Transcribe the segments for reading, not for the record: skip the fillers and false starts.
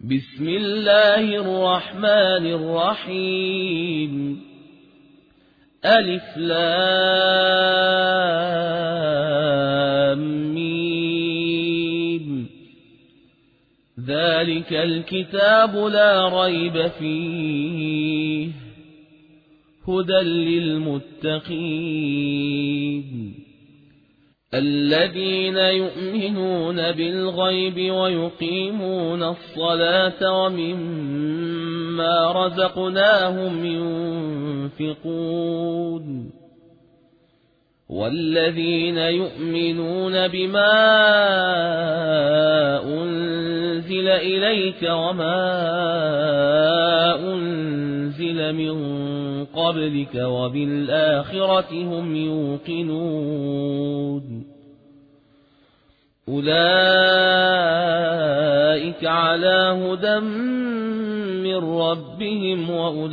بسم الله الرحمن الرحيم ألف لام ميم ذلك الكتاب لا ريب فيه هدى للمتقين الذين يؤمنون بالغيب ويقيمون الصلاة ومما رزقناهم ينفقون والذين يؤمنون بما أنزل إليك وما أنزل من قبلك وبالآخرة هم يوقنون أولئك على هدى من ربهم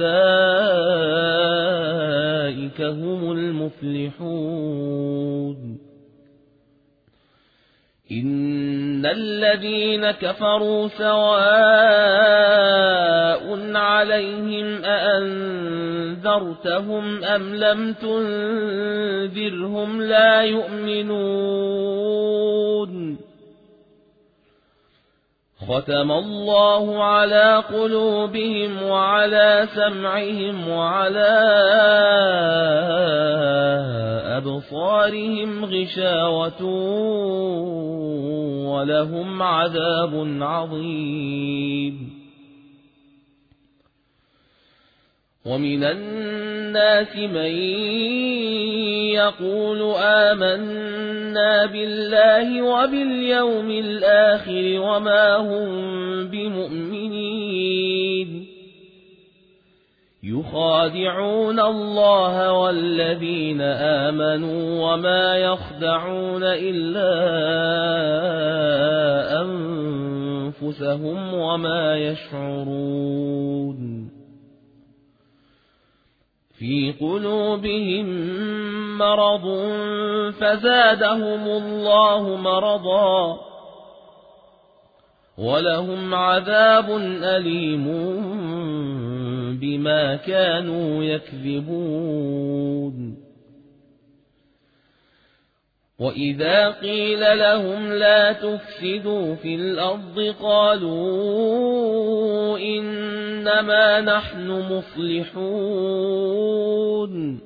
وأولئك هم المفلحون إن الذين كفروا سواء عليهم أأنذرتهم أم لم تنذرهم لا يؤمنون ختم الله على قلوبهم وعلى سمعهم وعلى أبصارهم غشاوة ولهم عذاب عظيم ومن الناس من يقول آمنا بالله وباليوم الآخر وما هم بمؤمنين يخادعون الله والذين آمنوا وما يخدعون إلا أنفسهم وما يشعرون في قلوبهم مرض فزادهم الله مرضا ولهم عذاب أليم بما كانوا يكذبون وإذا قيل لهم لا تفسدوا في الأرض قالوا إنما نحن مصلحون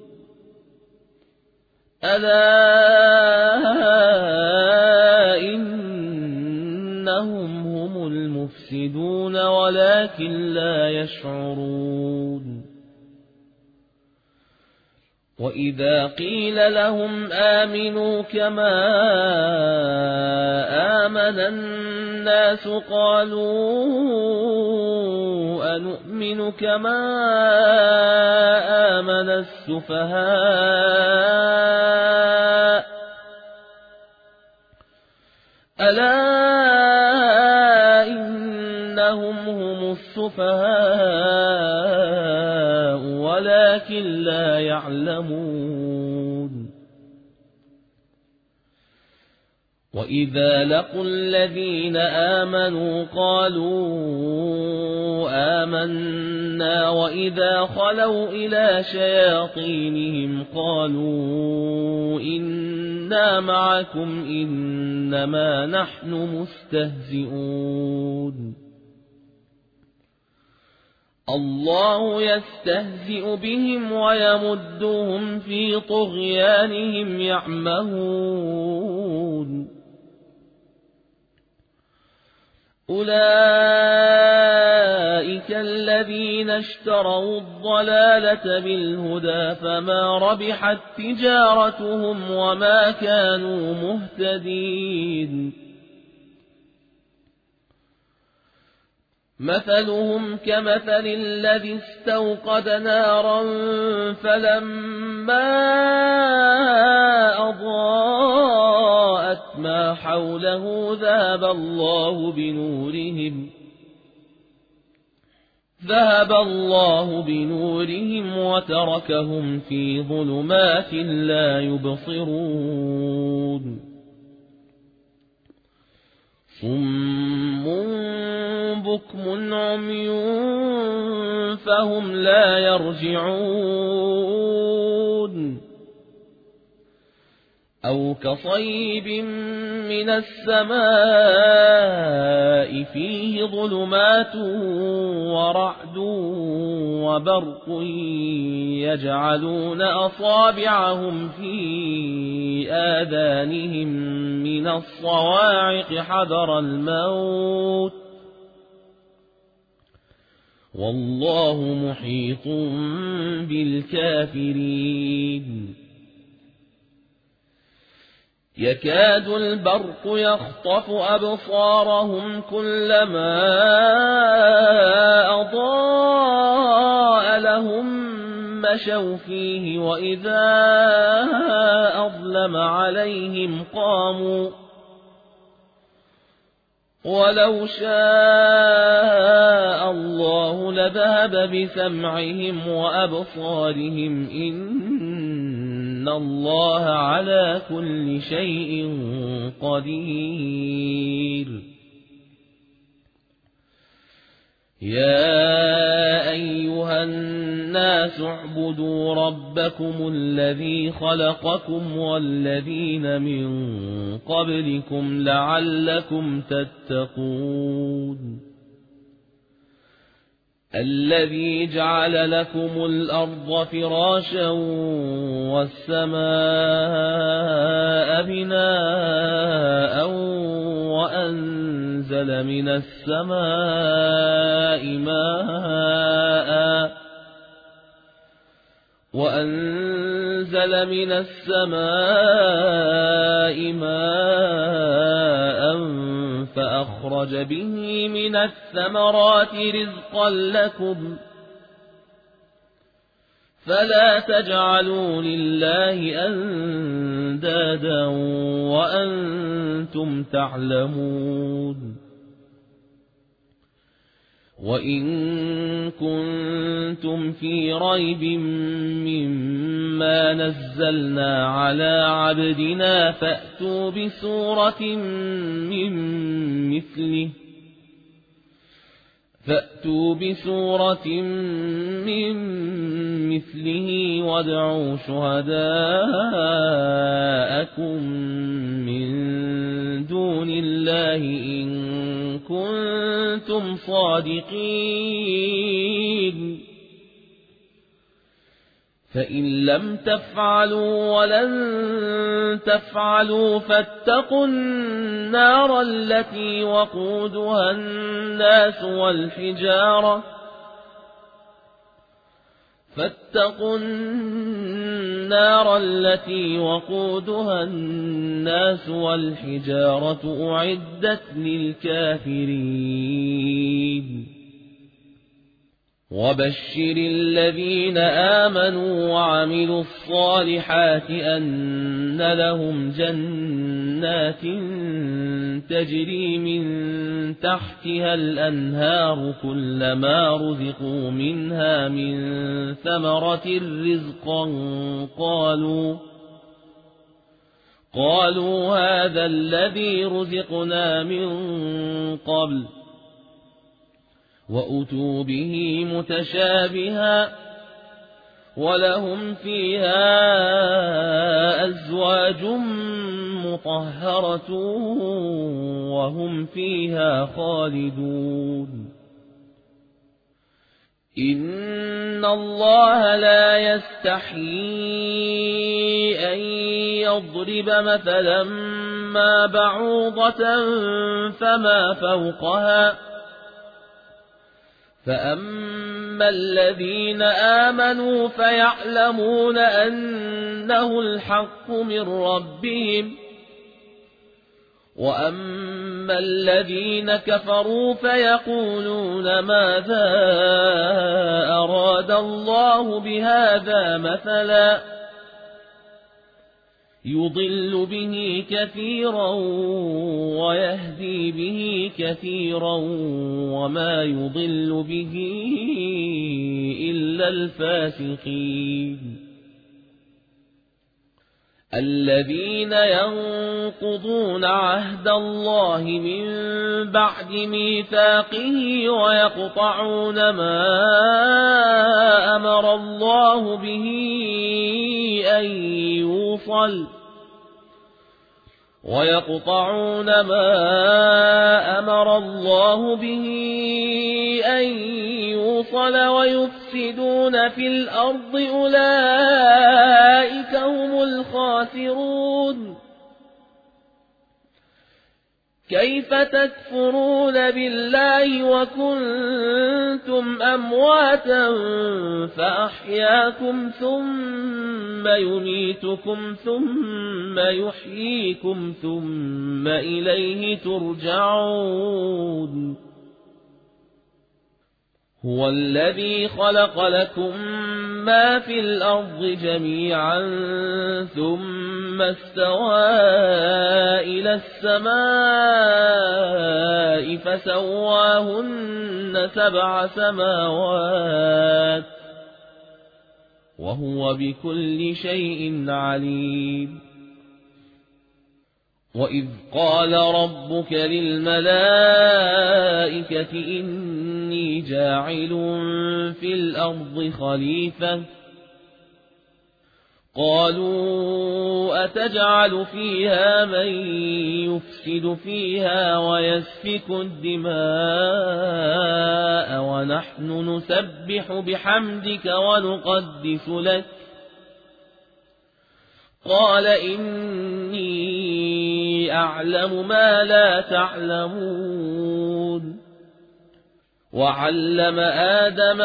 ألا إنهم هم المفسدون ولكن لا يشعرون وإذا قيل لهم آمنوا كما آمن الناس قالوا أنؤمن كما آمن السفهاء ألا إنهم هم السفهاء ولكن لا يعلمون وإذا لقوا الذين آمنوا قالوا آمنا وإذا خلوا إلى شياطينهم قالوا إنا معكم إنما نحن مستهزئون الله يستهزئ بهم ويمدهم في طغيانهم يعمهون أولئك الذين اشتروا الضلالة بالهدى فما ربحت تجارتهم وما كانوا مهتدين مثلهم كمثل الذي استوقد نارا فلما أضاءت ما حوله ذهب الله بنورهم وتركهم في ظلمات لا يبصرون صم بكم عمي فهم لا يرجعون أو كصيب من السماء فيه ظلمات ورعد وبرق يجعلون أصابعهم في آذانهم من الصواعق حذر الموت والله محيط بالكافرين يكاد البرق يخطف أبصارهم كلما أضاء لهم مشوا فيه وإذا أظلم عليهم قاموا ولو شاء الله لذهب بسمعهم وأبصارهم إن الله على كل شيء قدير يا أيها الناس اعبدوا ربكم الذي خلقكم والذين من قبلكم لعلكم تتقون الذي جعل لكم الأرض فراشا والسماء بناء وأنزل من السماء ماء فأخرج به من الثمرات رزقا لكم فلا تجعلوا لله أندادا وأنتم تعلمون وإن كنتم في ريب مما نزلنا على عبدنا فأتوا بسورة من مثله وادعوا شهداءكم من دون الله إن كنتم صادقين فإن لم تفعلوا ولن تفعلوا فاتقوا النار التي وقودها الناس والحجارة أعدت للكافرين وبشر الذين آمنوا وعملوا الصالحات أن لهم جنات تجري من تحتها الأنهار كلما رزقوا منها من ثمرة رزقا قالوا هذا الذي رزقنا من قبل وأتوا به متشابها ولهم فيها أزواج مطهرة وهم فيها خالدون إن الله لا يستحيي أن يضرب مثلا ما بعوضة فما فوقها فأما الذين آمنوا فيعلمون أنه الحق من ربهم وأما الذين كفروا فيقولون ماذا أراد الله بهذا مثلا يضل به كثيرا ويهدي به كثيرا وما يضل به إلا الفاسقين الذين ينقضون عهد الله من بعد ميثاقه ويقطعون ما أمر الله به أن يوصل ويفسدون في الأرض أولئك هم الخاسرون كيف تكفرون بالله وكنتم أمواتا فأحياكم ثم يميتكم ثم يحييكم ثم إليه ترجعون هو الذي خلق لكم ما في الأرض جميعا ثم استوى إلى السماء فسواهن 7 سماوات وهو بكل شيء عليم وإذ قال ربك للملائكة إني جاعل في الأرض خليفة قالوا أتجعل فيها من يفسد فيها ويسفك الدماء ونحن نسبح بحمدك ونقدس لك قال إني أعلم ما لا تعلمون وعلم آدم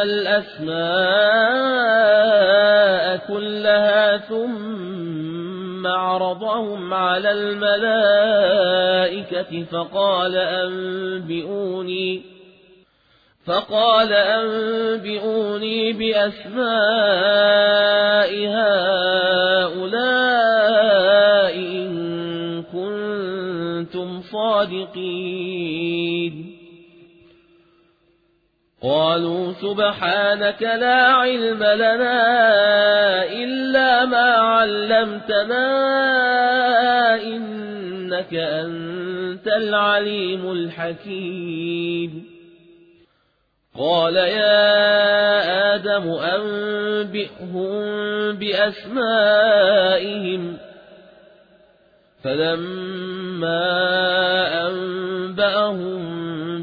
الأسماء كلها ثم عرضهم على الملائكة فقال أنبئوني بأسماء هؤلاء إن كنتم صادقين قالوا سبحانك لا علم لنا إلا ما علمتنا إنك أنت العليم الحكيم قال يا آدم أنبئهم بأسمائهم فلما أنبأهم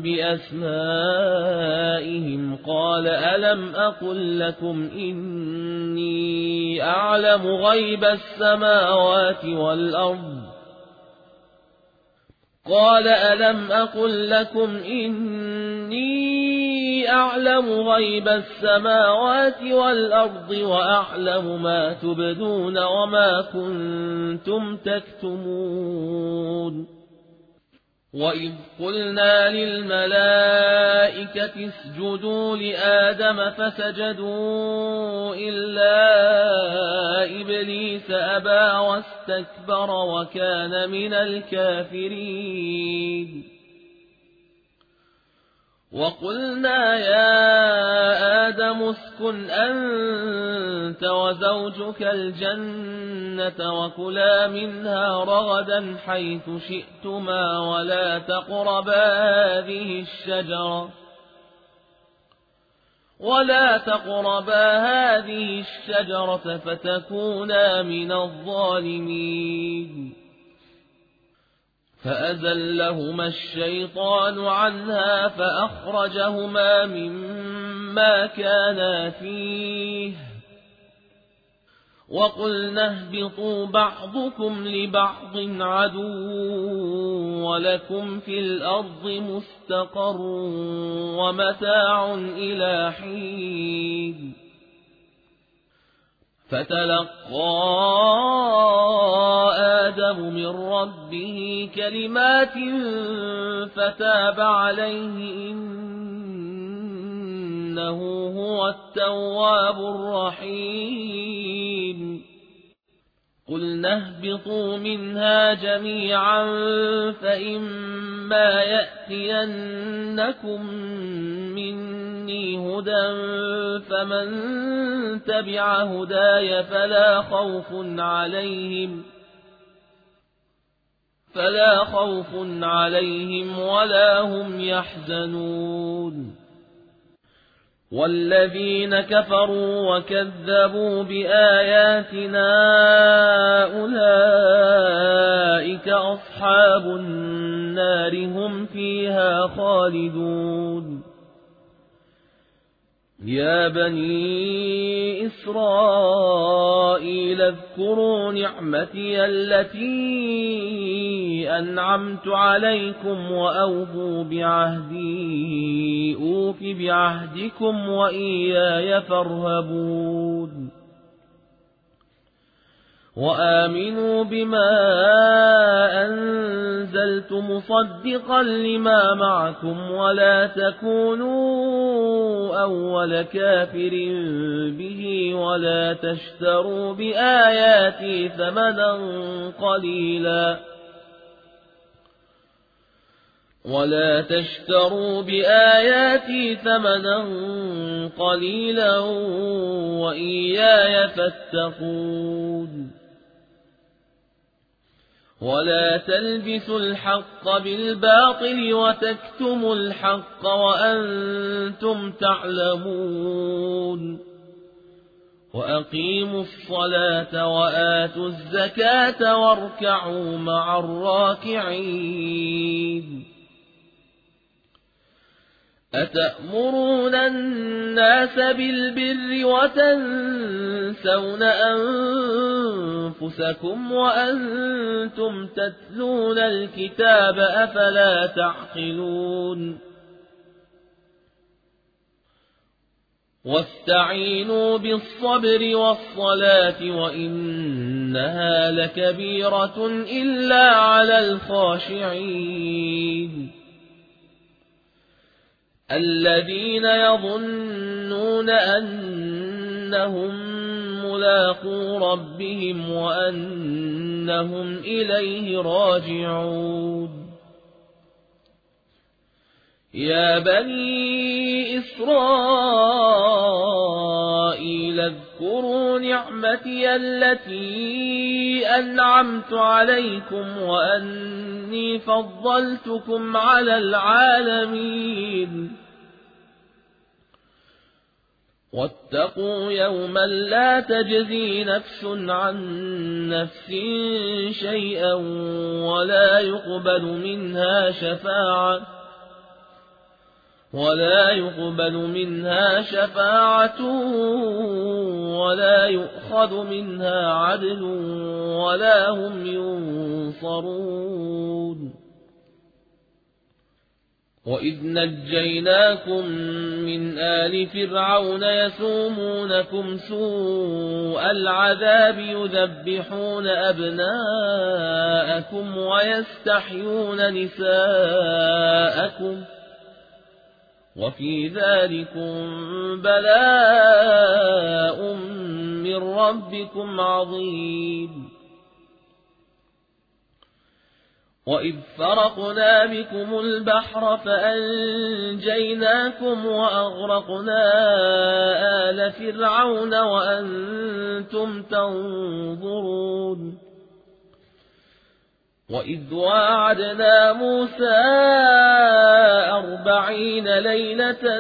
بأسمائهم قال ألم أقل لكم إني أعلم غيب السماوات والأرض قال ألم أقل لكم إني أعلم غيب السماوات والأرض وأعلم ما تبدون وما كنتم تكتمون وإذ قلنا للملائكة اسجدوا لآدم فسجدوا إلا إبليس أبى واستكبر وكان من الكافرين وقلنا يا آدم اسكن أنت وزوجك الجنة وكلا منها رغدا حيث شئتما ولا تقربا هذه الشجرة فتكونا من الظالمين فأزلهما الشيطان عنها فأخرجهما مما كانا فيه وقلنا اهبطوا بعضكم لبعض عدو ولكم في الأرض مستقر ومتاع إلى حين فتلقى آدم من ربه كلمات فتاب عليه إنه هو التواب الرحيم قلنا اهبطوا منها جميعا فإما يأتينكم مني هدى فمن تبع هداي فلا خوف فلا خوف عليهم ولا هم يحزنون والذين كفروا وكذبوا بآياتنا أولئك أصحاب النار هم فيها خالدون يا بني إسرائيل اذكروا نعمتي التي أنعمت عليكم وأوفوا بعهدي أوف بعهدكم وإياي فارهبون وآمنوا بما أنزلت مصدقا لما معكم ولا تكونوا أول كافر به ولا تشتروا بآياتي ثمنا قليلا وإياي فاتقون ولا تلبسوا الحق بالباطل وتكتموا الحق وأنتم تعلمون وأقيموا الصلاة وآتوا الزكاة واركعوا مع الراكعين أتأمرون الناس بالبر وتنسون أنفسكم وأنتم تتلون الكتاب أفلا تعقلون واستعينوا بالصبر والصلاة وإنها لكبيرة إلا على الخاشعين الذين يظنون أنهم ملاقو ربهم وأنهم إليه راجعون يا بني إسرائيل اذكروا نعمتي التي أنعمت عليكم وأني فضلتكم على العالمين واتقوا يوما لا تجزي نفس عن نفس شيئا ولا يقبل منها شفاعة ولا يؤخذ منها عدل ولا هم ينصرون وإذ نجيناكم من آل فرعون يسومونكم سوء العذاب يذبحون أبناءكم ويستحيون نساءكم وفي ذلكم بلاء من ربكم عظيم وإذ فرقنا بكم البحر فأنجيناكم وأغرقنا آل فرعون وأنتم تنظرون وإذ واعدنا موسى 40 ليلة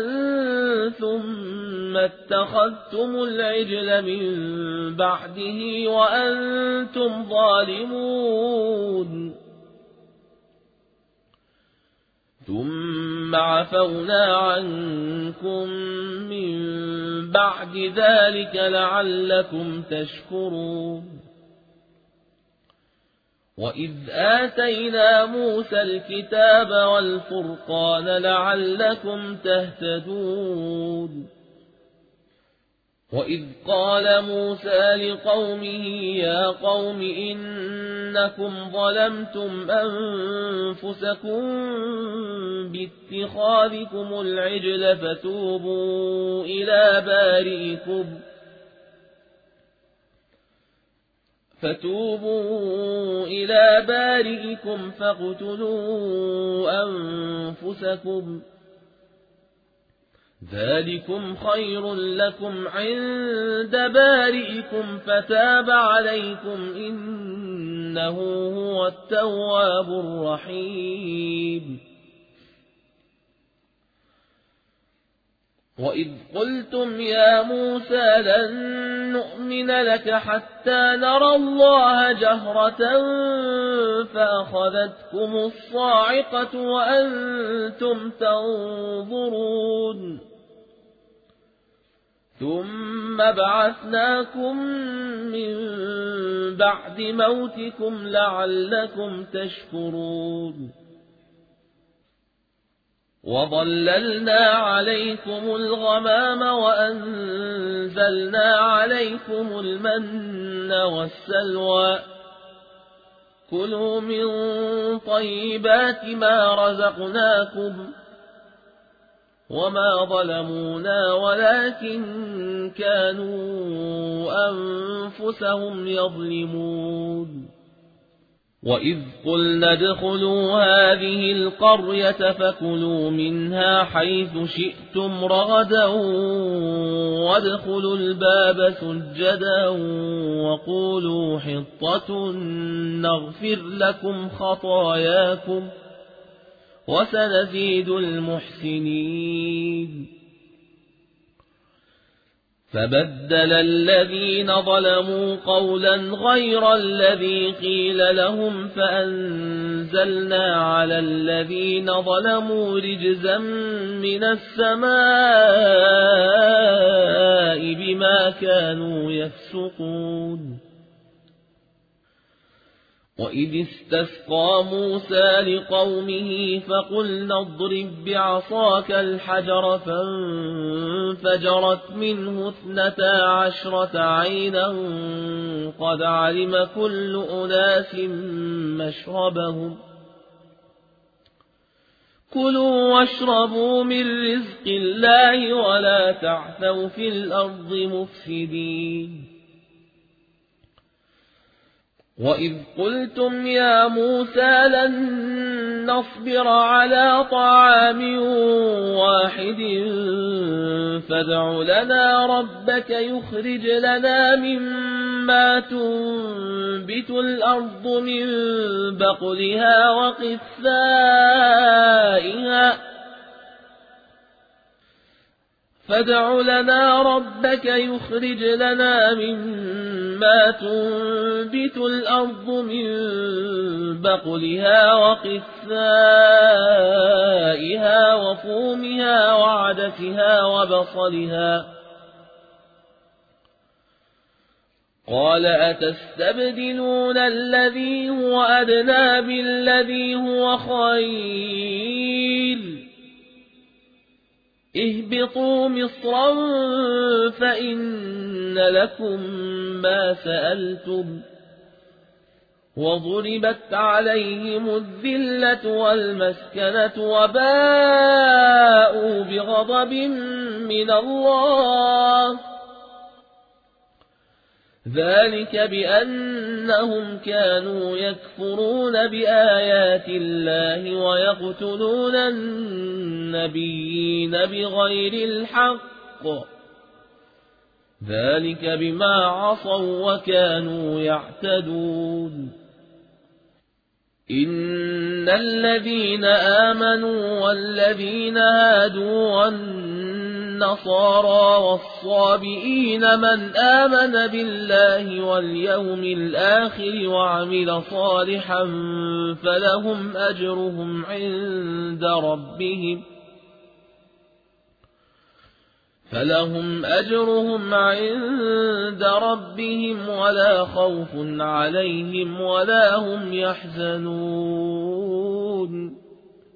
ثم اتخذتم العجل من بعده وأنتم ظالمون ثم عفونا عنكم من بعد ذلك لعلكم تشكرون وإذ آتينا موسى الكتاب والفرقان لعلكم تهتدون وإذ قال موسى لقومه يا قوم إنكم ظلمتم أنفسكم باتخاذكم العجل فتوبوا إلى بارئكم فاقتلوا أنفسكم ذلكم خير لكم عند بارئكم فتاب عليكم إنه إنه هو التواب الرحيم. وإذ قلتم يا موسى لن نؤمن لك حتى نرى الله جهرة فأخذتكم الصاعقة وأنتم تنظرون ثم بعثناكم من بعد موتكم لعلكم تشكرون وظللنا عليكم الغمام وأنزلنا عليكم المن والسلوى كلوا من طيبات ما رزقناكم وما ظلمونا ولكن كانوا أنفسهم يظلمون. وإذ قلنا ادخلوا هذه القرية فكلوا منها حيث شئتم رغدا وادخلوا الباب سجدا وقولوا حطة نغفر لكم خطاياكم وسنزيد المحسنين. فبدل الذين ظلموا قولا غير الذي قيل لهم فأنزلنا على الذين ظلموا رجزا من السماء بما كانوا يفسقون. وإذ استسقى موسى لقومه فقلنا اضرب بعصاك الحجر فانفجرت منه 12 عينا قد علم كل أناس مشربهم كلوا واشربوا من رزق الله ولا تعثوا في الأرض مفسدين. وإذ قلتم يا موسى لن نصبر على طعام واحد فادع لنا ربك يخرج لنا مما تنبت الأرض من بقلها وقثائها فادع لنا ربك يخرج لنا مما تنبت الأرض من بقلها وقثائها وفومها وعدسها وبصلها قال أتستبدلون الذي هو أدنى بالذي هو خير اهبطوا مصرا فإن لكم ما سألتم وضربت عليهم الذلة والمسكنة وباءوا بغضب من الله ذلك بأنهم كانوا يكفرون بآيات الله ويقتلون النبيين بغير الحق ذلك بما عصوا وكانوا يعتدون. إن الذين آمنوا والذين هادوا والنصارى والصابئين من آمن بالله واليوم الآخر وعمل صالحا فلهم أجرهم عند ربهم ولا خوف عليهم ولا هم يحزنون.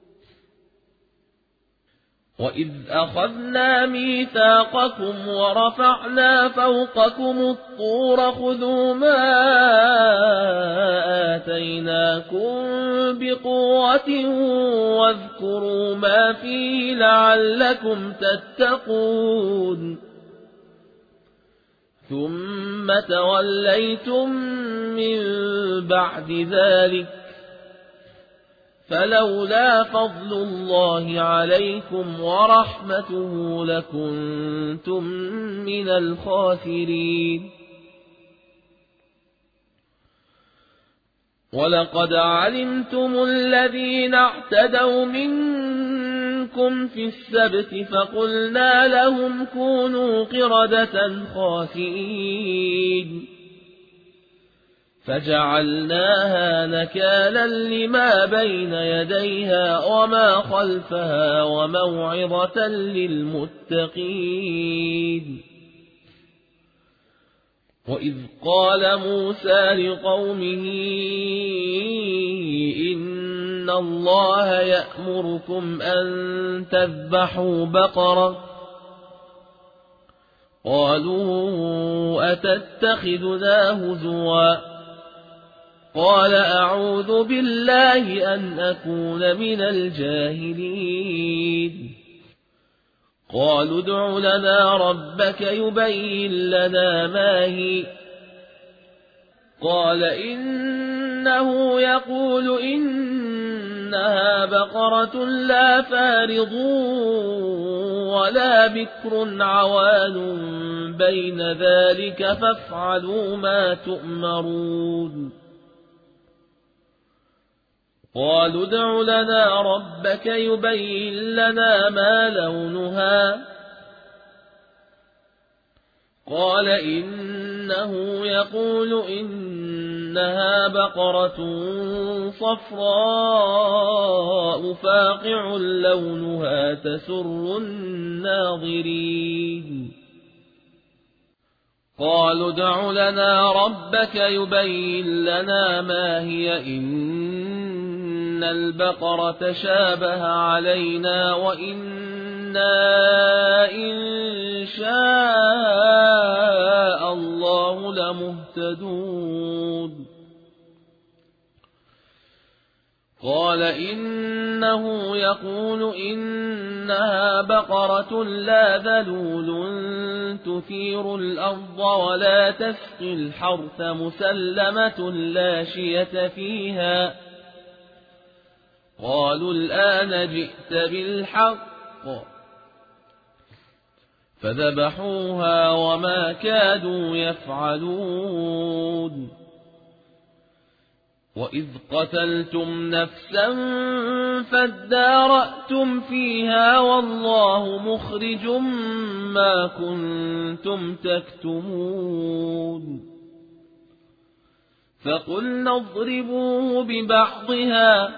وإذ أخذنا ميثاقكم ورفعنا فوقكم الطور خذوا ما آتيناكم بقوة واذكروا ما فيه لعلكم تتقون ثم توليتم من بعد ذلك فلولا فضل الله عليكم ورحمته لكنتم من الخاسرين. ولقد علمتم الذين اعتدوا منكم في السبت فقلنا لهم كونوا قردة خاسئين فجعلناها نكالا لما بين يديها وما خلفها وموعظة للمتقين. وإذ قال موسى لقومه إن الله يأمركم أن تذبحوا بقرة قالوا أتتخذنا هزوا قال أعوذ بالله أن أكون من الجاهلين. قالوا ادع لنا ربك يبين لنا ما هي قال إنه يقول إنها بقرة لا فارض ولا بكر عوان بين ذلك فافعلوا ما تؤمرون. قالوا ادع لنا ربك يبين لنا ما لونها قال إنه يقول إنها بقرة صفراء فاقع لونها تسر الناظرين. قالوا ادع لنا ربك يبين لنا ما هي إن البقرة شابه علينا وإنا إن شاء الله لمهتدون. قال إنه يقول إنها بقرة لا ذلول تثير الأرض ولا تسقي الحرث مسلمة لا شية فيها. قالوا الآن جئت بالحق فذبحوها وما كادوا يفعلون. وإذ قتلتم نفسا فادارأتم فيها والله مخرج ما كنتم تكتمون. فقلنا اضربوه ببعضها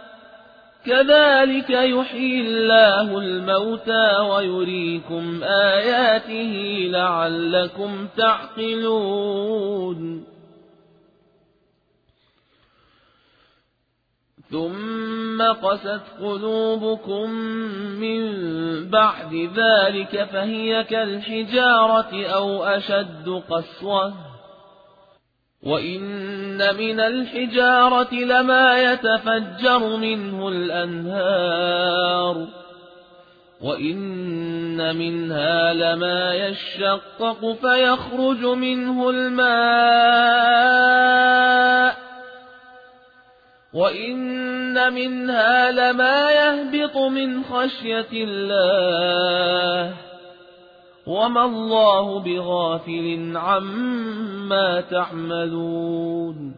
كذلك يحيي الله الموتى ويريكم آياته لعلكم تعقلون. ثم قست قلوبكم من بعد ذلك فهي كالحجارة أو أشد قسوة وإن من الحجارة لما يتفجر منه الأنهار وإن منها لما يشقق فيخرج منه الماء وإن منها لما يهبط من خشية الله وما الله بغافل عما تعملون.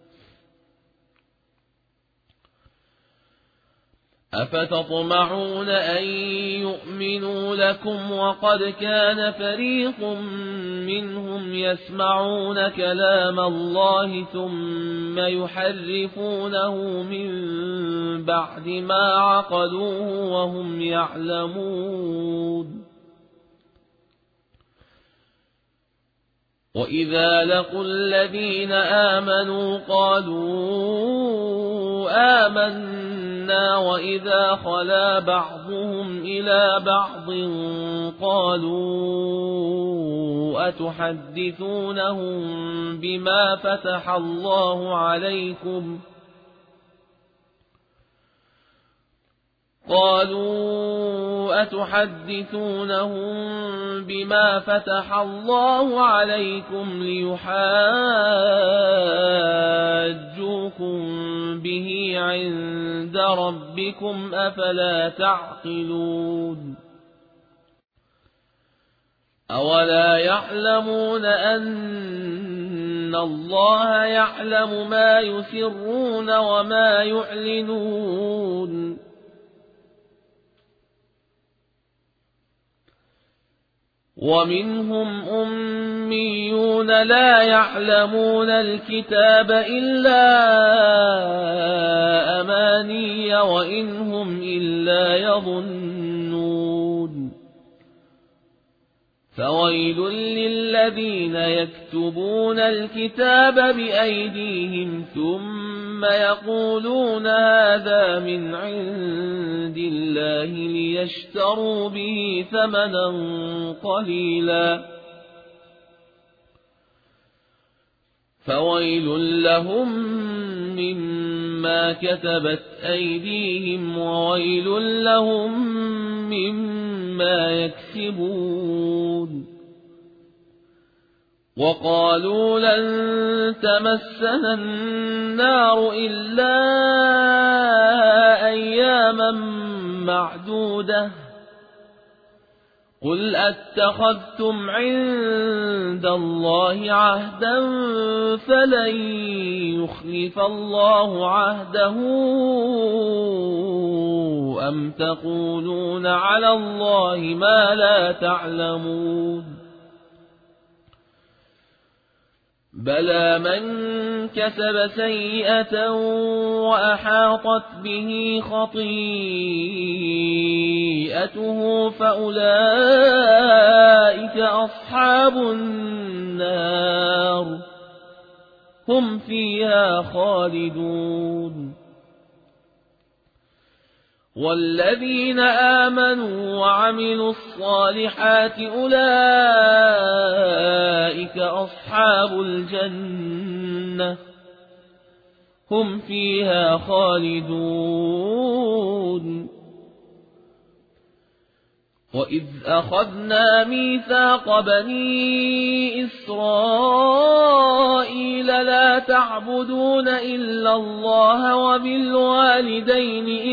أفتطمعون أن يؤمنوا لكم وقد كان فريق منهم يسمعون كلام الله ثم يحرفونه من بعد ما عقلوه وهم يعلمون. وإذا لقوا الذين آمنوا قالوا آمنا وإذا خلا بعضهم إلى بعض قالوا أتحدثونهم بما فتح الله عليكم ليحاجوكم به عند ربكم أفلا تعقلون. أولا يعلمون أن الله يعلم ما يسرون وما يعلنون ومنهم أميون لا يعلمون الكتاب إلا أماني وإن هم إلا يظنون فويل للذين يكتبون الكتاب بأيديهم ثم يقولون هذا من عند الله ليشتروا به ثمنا قليلا فويل لهم مما كتبت أيديهم وويل لهم مما يكسبون وقالوا لن تمسنا النار إلا أياما معدودة قل أتخذتم عند الله عهدا فلن يخلف الله عهده أم تقولون على الله ما لا تعلمون بلى من كسب سيئة وأحاطت به خطيئته فأولئك أصحاب النار هم فيها خالدون والذين آمنوا وعملوا الصالحات أولئك أصحاب الجنة هم فيها خالدون وإذ أخذنا ميثاق بني إسرائيل لا تعبدون إلا الله وبالوالدين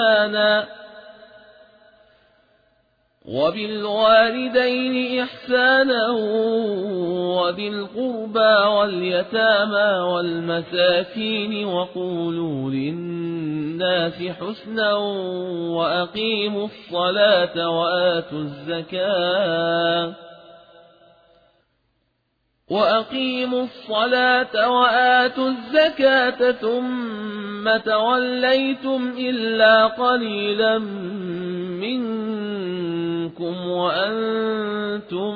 إحسانا وذي القربى واليتامى والمساكين وقولوا للناس حسنا وأقيموا الصلاة وآتوا الزكاة ثم توليتم إلا قليلا منكم وأنتم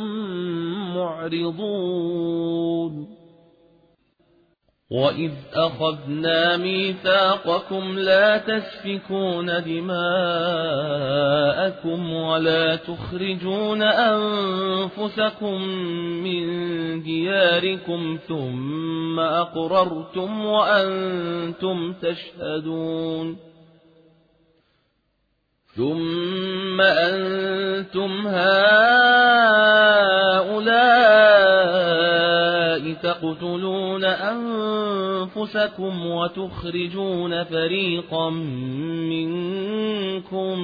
معرضون وإذ أخذنا ميثاقكم لا تسفكون دماءكم ولا تخرجون أنفسكم من دياركم ثم أقررتم وأنتم تشهدون ثم أنتم هؤلاء تقتلون أنفسكم وتخرجون فريقا منكم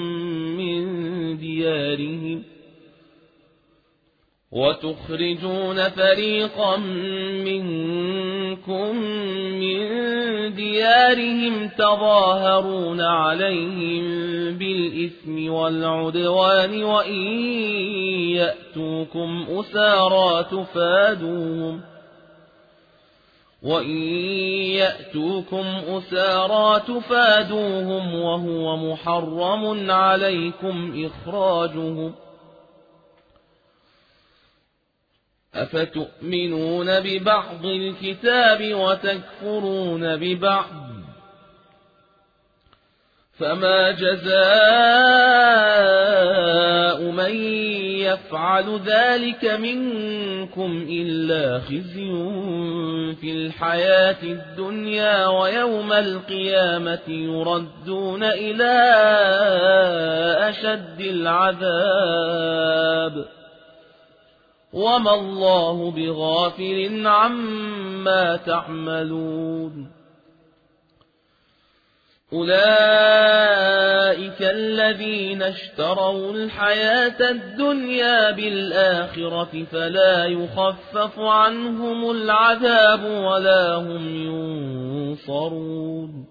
من ديارهم تظاهرون عليهم بالإثم والعدوان وإن يأتوكم أسارى تفادوهم وهو محرم عليكم إخراجهم أفتؤمنون ببعض الكتاب وتكفرون ببعض فما جزاء من يفعل ذلك منكم إلا خزي في الحياة الدنيا ويوم القيامة يردون إلى أشد العذاب وما الله بغافل عما تعملون أولئك الذين اشتروا الحياة الدنيا بالآخرة فلا يخفف عنهم العذاب ولا هم ينصرون.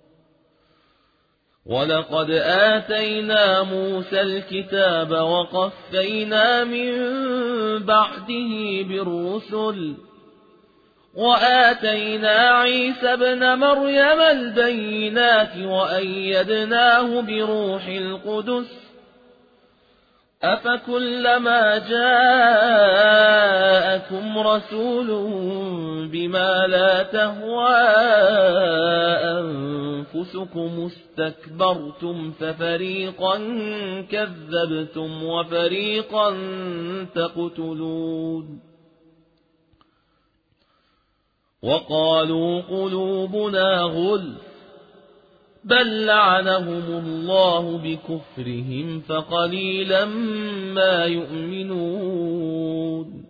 ولقد آتينا موسى الكتاب وقفينا من بعده بالرسل وآتينا عيسى ابن مريم البينات وأيدناه بروح القدس أفكلما جاءكم رسول بما لا تهوى أنفسكم استكبرتم ففريقا كذبتم وفريقا تقتلون. وقالوا قلوبنا غلف بل لعنهم الله بكفرهم فقليلا ما يؤمنون.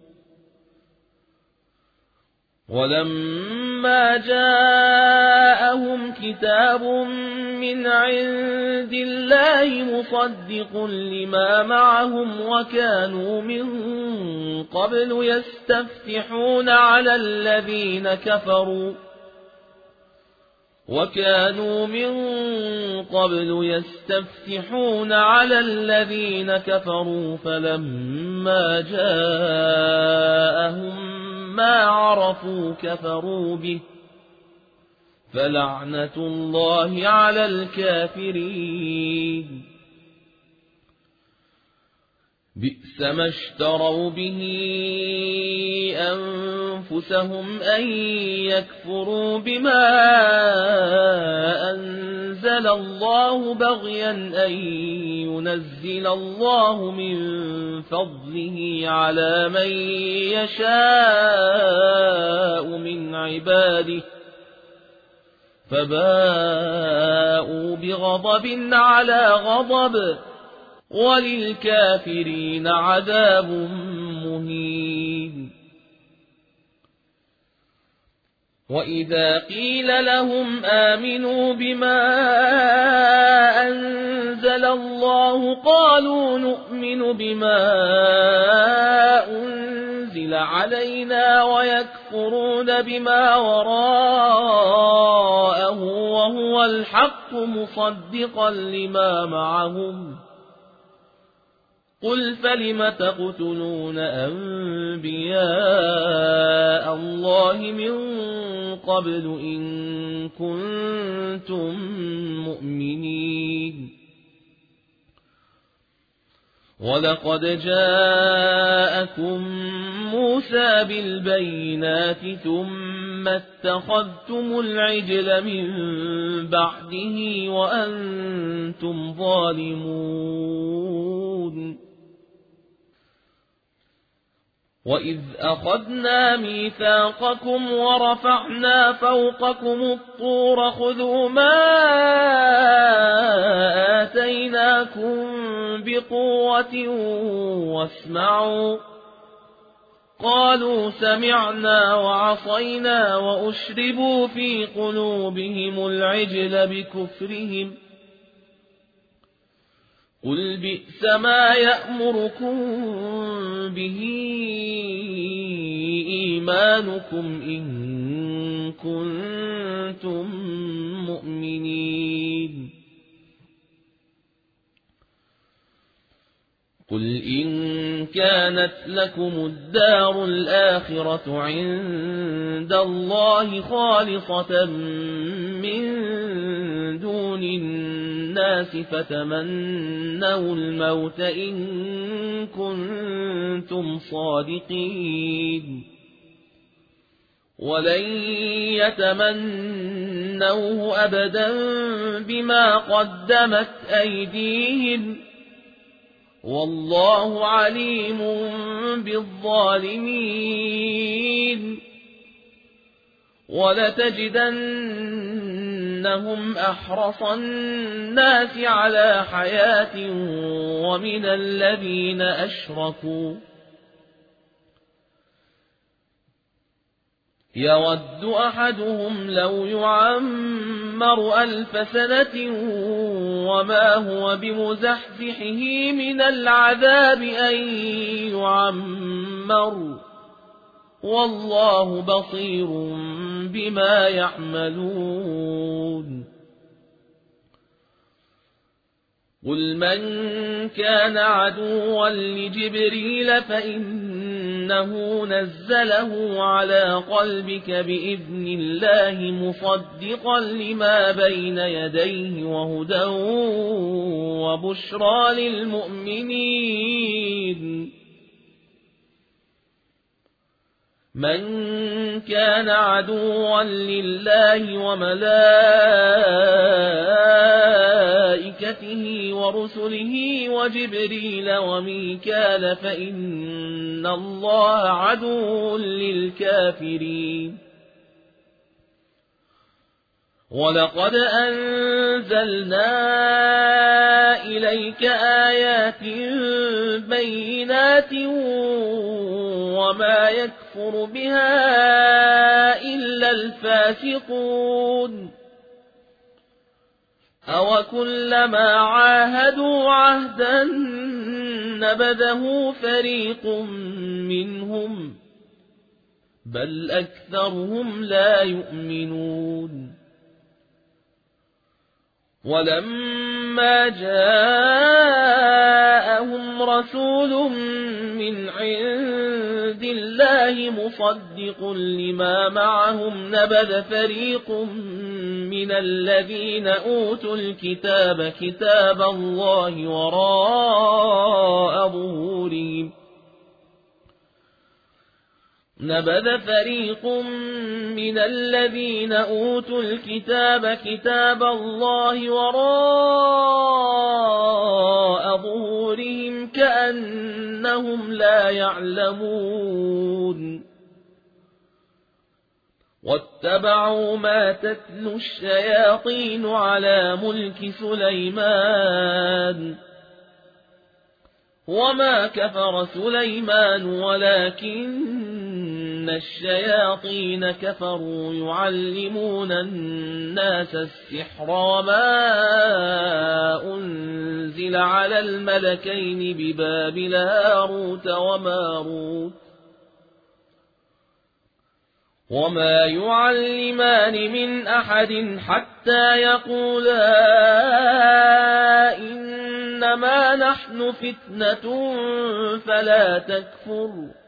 ولما جاءهم كتاب من عند الله مصدق لما معهم وكانوا من قبل يستفتحون على الذين كفروا فلما جاءهم ما عرفوا كفروا به فلعنة الله على الكافرين. بئس ما اشتروا به أنفسهم أن يكفروا بما أنزل الله بغيا أن ينزل الله من فضله على من يشاء من عباده فباءوا بغضب على غضب وللكافرين عذاب مهين. وإذا قيل لهم آمنوا بما أنزل الله قالوا نؤمن بما أنزل علينا ويكفرون بما وراءه وهو الحق مصدقا لما معهم. قل فلم تقتلون أنبياء الله من قبل إن كنتم مؤمنين. ولقد جاءكم موسى بالبينات ثم اتخذتم العجل من بعده وأنتم ظالمون. وإذ أخذنا ميثاقكم ورفعنا فوقكم الطور خذوا ما آتيناكم بقوة واسمعوا قالوا سمعنا وعصينا وأشربوا في قلوبهم العجل بكفرهم. قل بئس ما يأمركم به إيمانكم إن كنتم مؤمنين. قل إن كانت لكم الدار الآخرة عند الله خالصة من دون الناس فتمنوا الموت إن كنتم صادقين ولن يتمنوه أبدا بما قدمت أيديهم والله عليم بالظالمين. ولتجدنهم أحرص الناس على حياة ومن الذين أشركوا يود أحدهم لو يعمر 1000 سنة وما هو بمزحزحه من العذاب أن يعمر والله بصير بما يعملون قل من كان عدوا لجبريل فإنه نزله على قلبك بإذن الله مصدقا لما بين يديه وهدى وبشرى للمؤمنين من كان عدوا لله وملائكته ورسله وجبريل وميكال فإن الله عدو للكافرين ولقد أنزلنا إليك آيات بينات وما يكفر بها إلا الفاسقون أوكلما عاهدوا عهدا نبذه فريق منهم بل أكثرهم لا يؤمنون ولما جاءهم رسول من عند الله مصدق لما معهم نبذ فريق من الذين أوتوا الكتاب كتاب الله وراء ظهورهم نبذ فريق من الذين أوتوا الكتاب كتاب الله وراء ظهورهم كأنهم لا يعلمون واتبعوا ما تتلو الشياطين على ملك سليمان وما كفر سليمان ولكن الشياطين كفروا يعلمون الناس السحر وما أنزل على الملكين ببابل هاروت وماروت وما يعلمان من أحد حتى يقولا إنما نحن فتنة فلا تكفر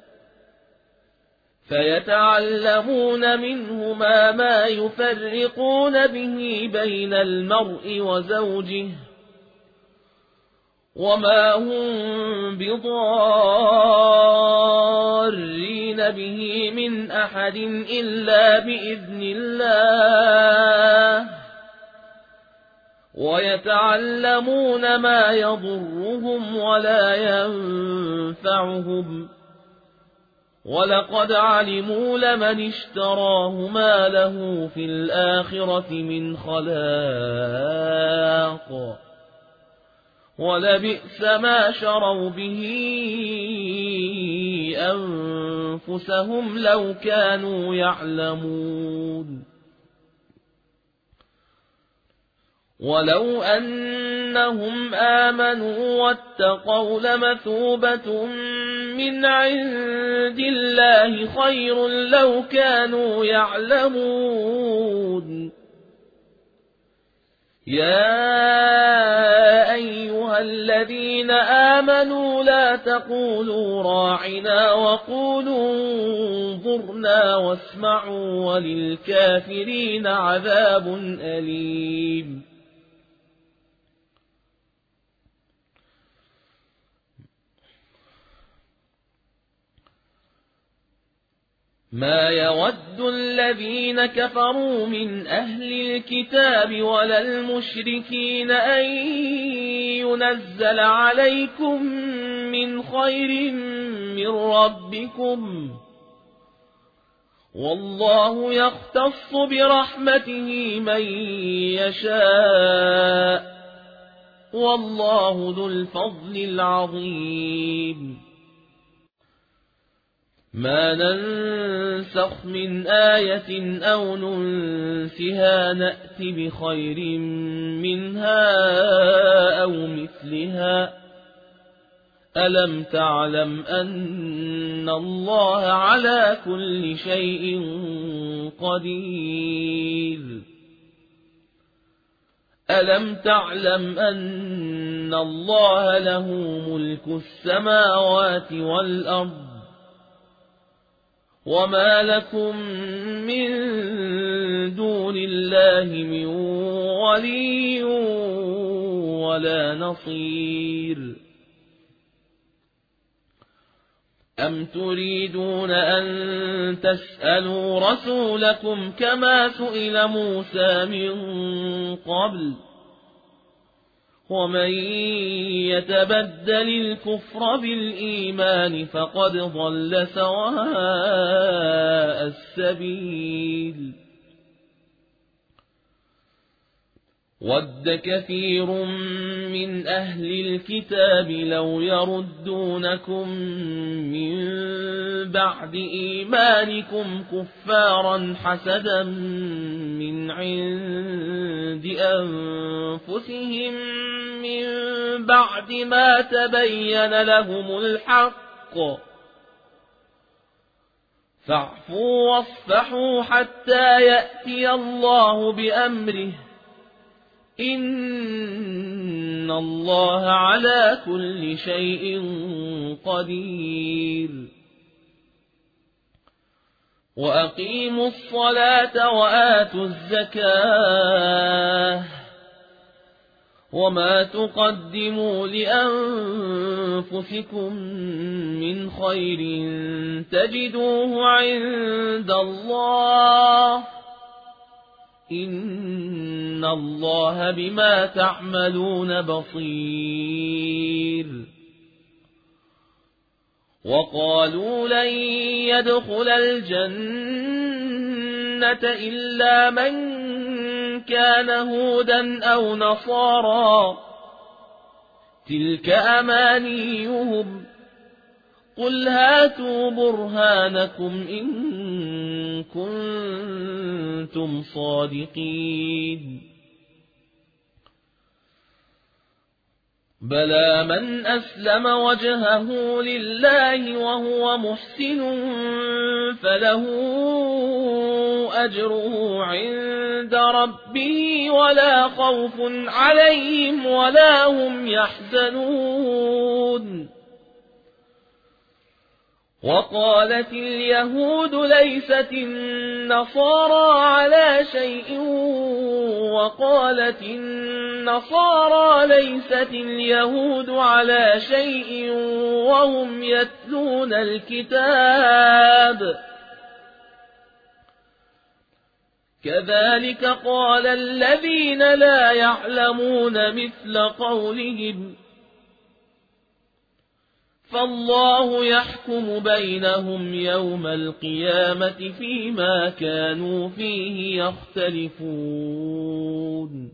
فيتعلمون منهما ما يفرقون به بين المرء وزوجه وما هم بضارين به من أحد إلا بإذن الله ويتعلمون ما يضرهم ولا ينفعهم ولقد علموا لمن اشتراه ما له في الآخرة من خلاق ولبئس ما شروا به أنفسهم لو كانوا يعلمون ولو أنهم آمنوا واتقوا لمثوبة من عند الله خير لو كانوا يعلمون يا أيها الذين آمنوا لا تقولوا راعنا وقولوا انظرنا واسمعوا وللكافرين عذاب أليم ما يود الذين كفروا من أهل الكتاب ولا المشركين أن ينزل عليكم من خير من ربكم والله يختص برحمته من يشاء والله ذو الفضل العظيم ما ننسخ من آية أو ننسها نأت بخير منها أو مثلها ألم تعلم أن الله على كل شيء قدير ألم تعلم أن الله له ملك السماوات والأرض وما لكم من دون الله من ولي ولا نصير أم تريدون أن تسألوا رسولكم كما سئل موسى من قبل ومن يتبدل الكفر بالإيمان فقد ضل سواء السبيل ود كثير من أهل الكتاب لو يردونكم من بعد إيمانكم كفارا حسدا من عند أنفسهم من بعد ما تبين لهم الحق فاعفوا واصفحوا حتى يأتي الله بأمره إن الله على كل شيء قدير وأقيموا الصلاة وآتوا الزكاة وما تقدموا لأنفسكم من خير تجدوه عند الله إن الله بما تعملون بصير وقالوا لن يدخل الجنة إلا من كان هودا أو نصارى تلك أمانيهم قل هاتوا برهانكم إن كنتم صادقين بلى من أسلم وجهه لله وهو محسن فله أجره عند ربه ولا خوف عليهم ولا هم يحزنون وقالت اليهود ليست النصارى على شيء وقالت النصارى ليست اليهود على شيء وهم يتلون الكتاب كذلك قال الذين لا يعلمون مثل قولهم فالله يحكم بينهم يوم القيامة فيما كانوا فيه يختلفون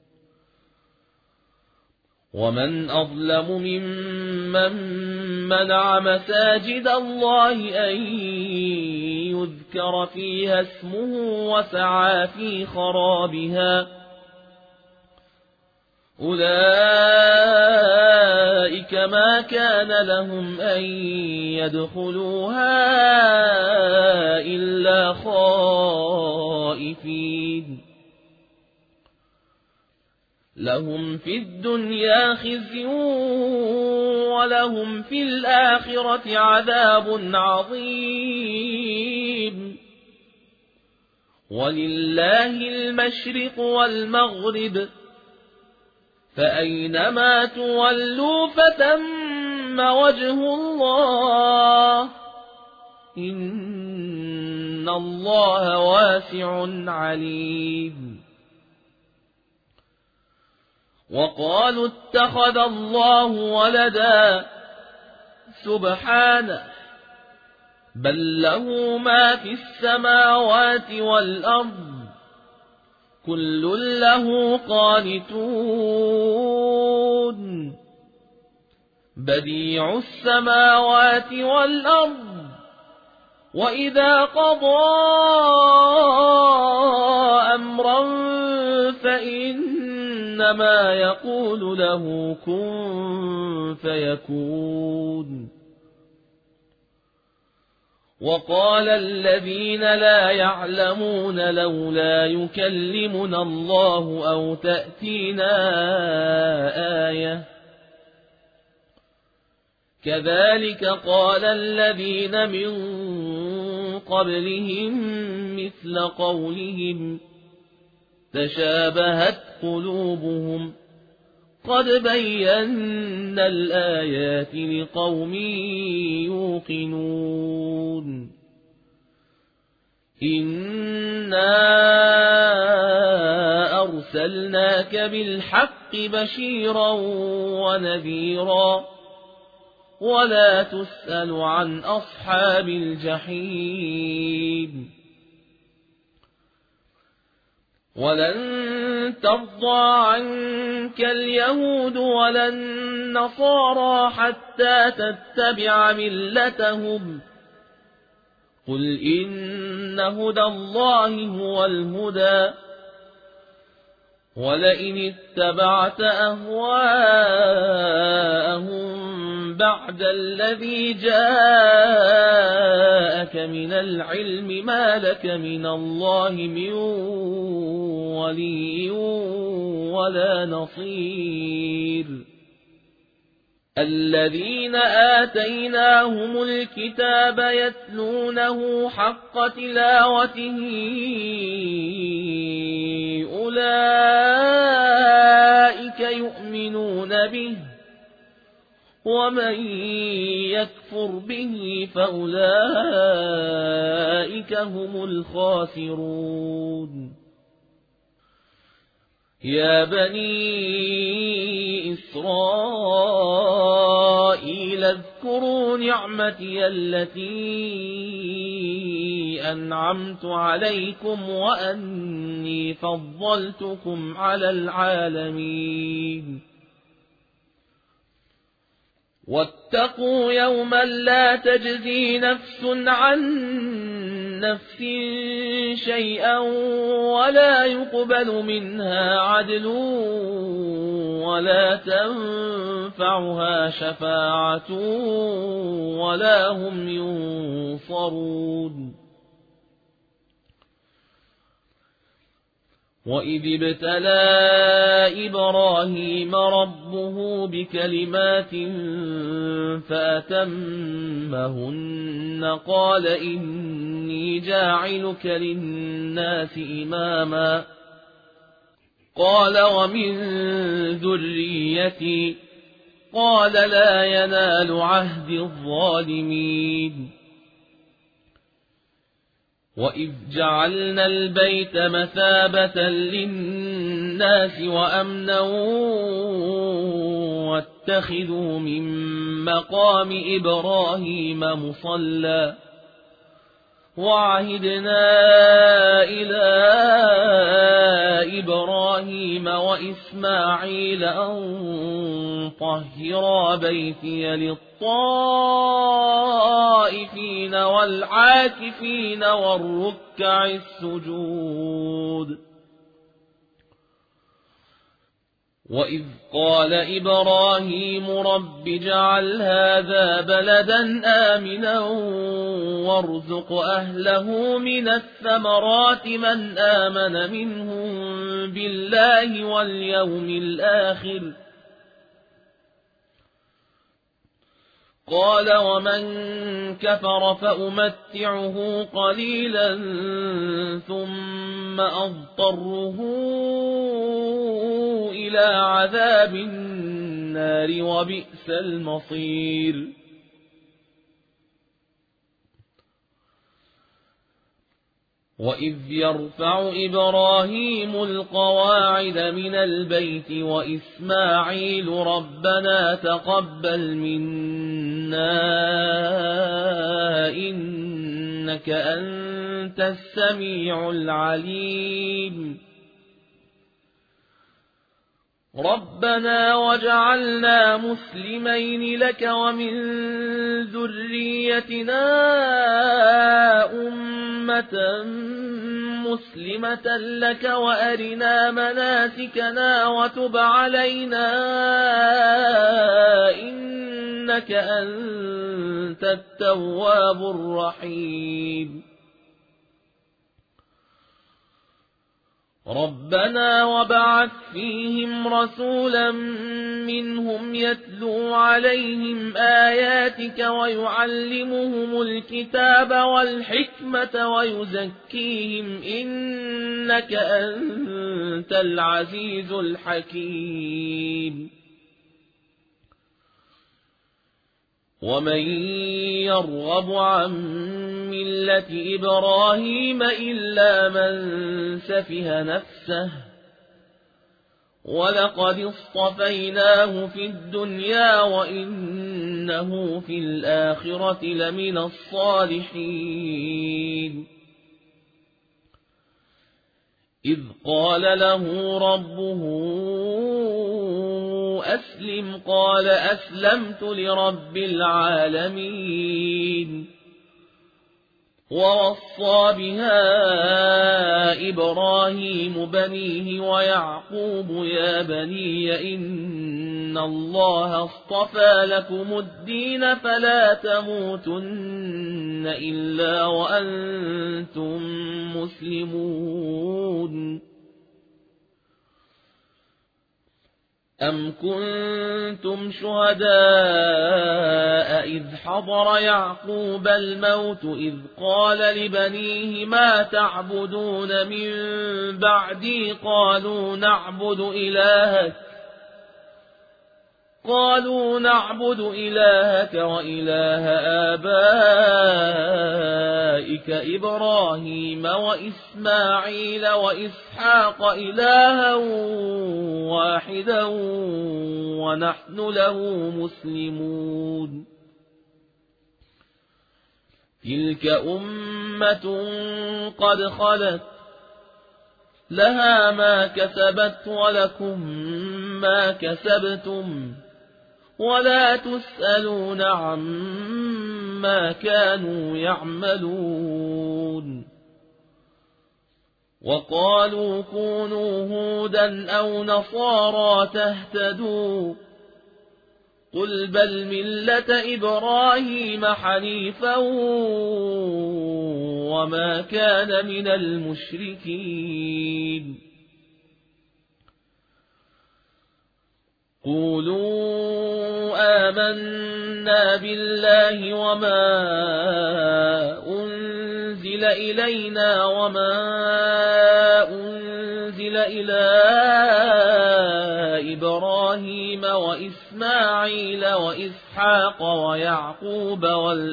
ومن أظلم ممن منع مساجد الله أن يذكر فيها اسمه وسعى في خرابها أولئك ما كان لهم أن يدخلوها إلا خائفين لهم في الدنيا خزي ولهم في الآخرة عذاب عظيم ولله المشرق والمغرب فأينما تولوا فثم وجه الله إن الله واسع عليم وقالوا اتخذ الله ولدا سبحانه بل له ما في السماوات والأرض كل له قانتون بديع السماوات والأرض وإذا قضى أمرا فإنما يقول له كن فيكون. وقال الذين لا يعلمون لولا يكلمنا الله أو تأتينا آية كذلك قال الذين من قبلهم مثل قولهم تشابهت قلوبهم قد بينا الآيات لقوم يوقنون. إنا أرسلناك بالحق بشيرا ونذيرا ولا تسأل عن أصحاب الجحيم. ولن ترضى عنك اليهود ولا النصارى حتى تتبع ملتهم قل إن هدى الله هو الهدى ولئن اتبعت أهواءهم بعد الذي جاءك من العلم ما لك من الله من ولي ولا نصير. الذين آتيناهم الكتاب يتلونه حق تلاوته أولئك يؤمنون به ومن يكفر به فأولئك هم الخاسرون. يا بني إسرائيل اذكروا نعمتي التي أنعمت عليكم وأني فضلتكم على العالمين. واتقوا يوما لا تجزي نفس عن نفس شيئا ولا يقبل منها عدل ولا تنفعها شفاعة ولا هم ينصرون. وإذ ابتلى إبراهيم ربه بكلمات فأتمهن قال إني جاعلك للناس إماما قال ومن ذريتي قال لا ينال عهد الظالمين. وإذ جعلنا البيت مثابة للناس وأمنا واتخذوا من مقام إبراهيم مصلى وعهدنا إلى إبراهيم وإسماعيل أن طهرا بيتي للطائفين والعاكفين والركع السجود. وإذ قال إبراهيم رب اجعل هذا بلدا آمنا وارزق أهله من الثمرات من آمن منهم بالله واليوم الآخر قال ومن كفر فأمتعه قليلا ثم أضطره إلى عذاب النار وبئس المصير. وإذ يرفع إبراهيم القواعد من البيت وإسماعيل ربنا تقبل منا إنك أنت السميع العليم. ربنا واجعلنا مسلمين لك ومن ذريتنا أمة مسلمة لك وأرنا مناسكنا وتب علينا إنك أنت التواب الرحيم ربنا وابعث فيهم رسولا منهم يتلو عليهم آياتك ويعلمهم الكتاب والحكمة ويزكيهم إنك أنت العزيز الحكيم ومن يرغب عن ملة إبراهيم إلا من سفه نفسه ولقد اصطفيناه في الدنيا وإنه في الآخرة لمن الصالحين إذ قال له ربه أسلم قال أسلمت لرب العالمين ووصى بها إبراهيم بنيه ويعقوب يا بني إن الله اصطفى لكم الدين فلا تموتن إلا وأنتم مسلمون أم كنتم شهداء إذ حضر يعقوب الموت إذ قال لبنيه ما تعبدون من بعدي قالوا نعبد إلهك وإله آبائك إبراهيم وإسماعيل وإسحاق إلها واحدا ونحن له مسلمون تلك أمة قد خلت لها ما كسبت ولكم ما كسبتم ولا تسألون عما كانوا يعملون وقالوا كونوا هودا أو نصارى تهتدوا قل بل ملة إبراهيم حنيفا وما كان من المشركين قولوا آمنا بالله وما أنزل إلينا وما أنزل إلى إبراهيم وإسماعيل وإسحاق ويعقوب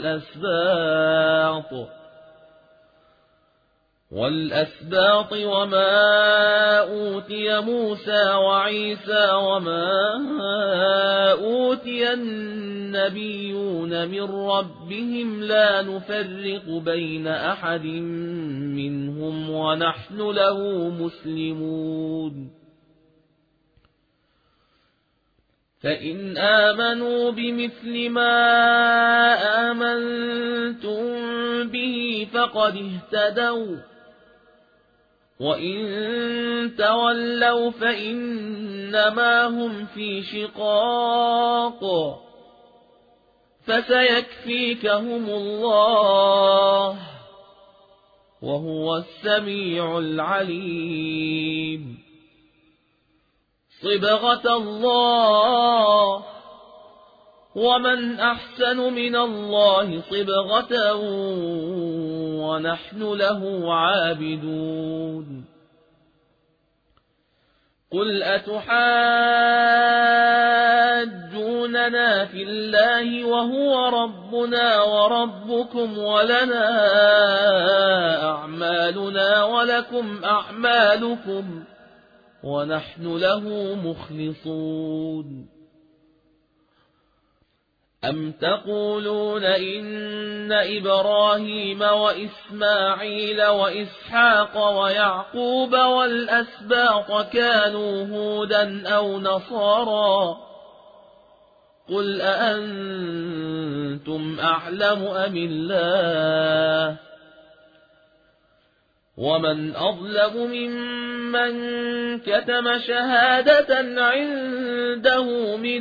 والأسباط وما أوتي موسى وعيسى وما أوتي النبيون من ربهم لا نفرق بين أحد منهم ونحن له مسلمون فإن آمنوا بمثل ما آمنتم به فقد اهتدوا وإن تولوا فإنما هم في شقاق فسيكفيكهم الله وهو السميع العليم صبغة الله ومن أحسن من الله صبغة ونحن له عابدون قل أتحاجوننا في الله وهو ربنا وربكم ولنا أعمالنا ولكم أعمالكم ونحن له مخلصون أم تقولون إن إبراهيم وإسماعيل وإسحاق ويعقوب والأسباط كانوا هودا أو نصارى قل أأنتم أعلم أم الله ومن أظلم ممن كتم شهادة عنده من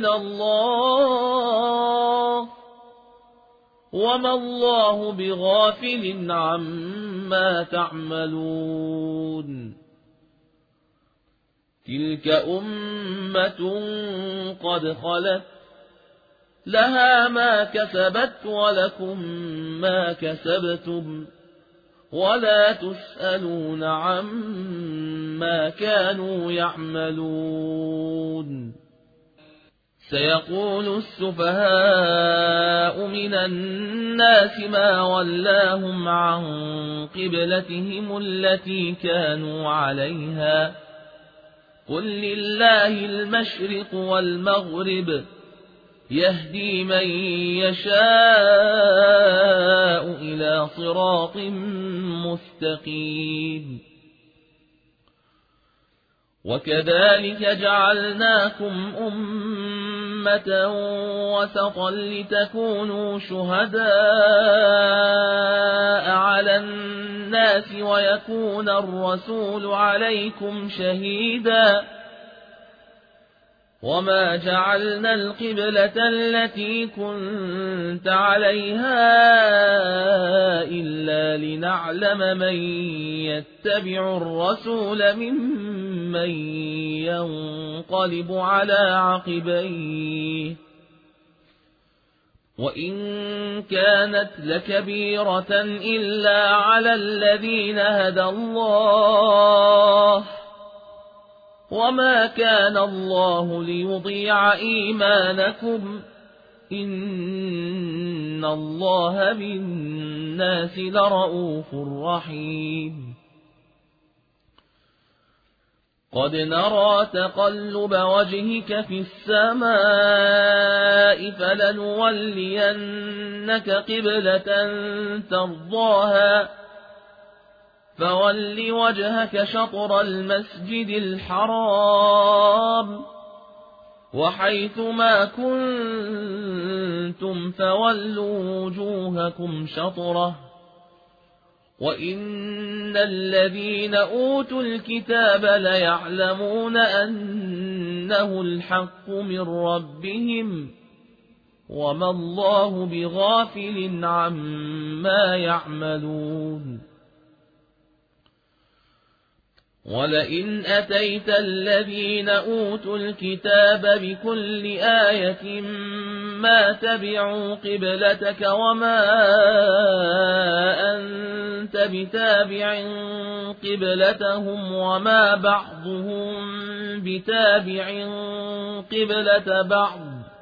الله وما الله بغافل عما تعملون تلك أمة قد خلت لها ما كسبت ولكم ما كسبتم ولا تسألون عما كانوا يعملون سيقول السفهاء من الناس ما ولاهم عن قبلتهم التي كانوا عليها قل لله المشرق والمغرب يهدي من يشاء إلى صراط مستقيم وكذلك جعلناكم أمة وسطا لتكونوا شهداء على الناس ويكون الرسول عليكم شهيدا وما جعلنا القبلة التي كنت عليها إلا لنعلم من يتبع الرسول ممن ينقلب على عقبيه وإن كانت لكبيرة إلا على الذين هدى الله وما كان الله ليضيع إيمانكم إن الله بالناس لرءوف رحيم قد نرى تقلب وجهك في السماء فلنولينك قبلة ترضاها فول وجهك شطر المسجد الحرام وحيث ما كنتم فولوا وجوهكم شطره وإن الذين أوتوا الكتاب ليعلمون أنه الحق من ربهم وما الله بغافل عما يعملون ولئن أتيت الذين أوتوا الكتاب بكل آية ما تبعوا قبلتك وما أنت بتابع قبلتهم وما بعضهم بتابع قبلة بعض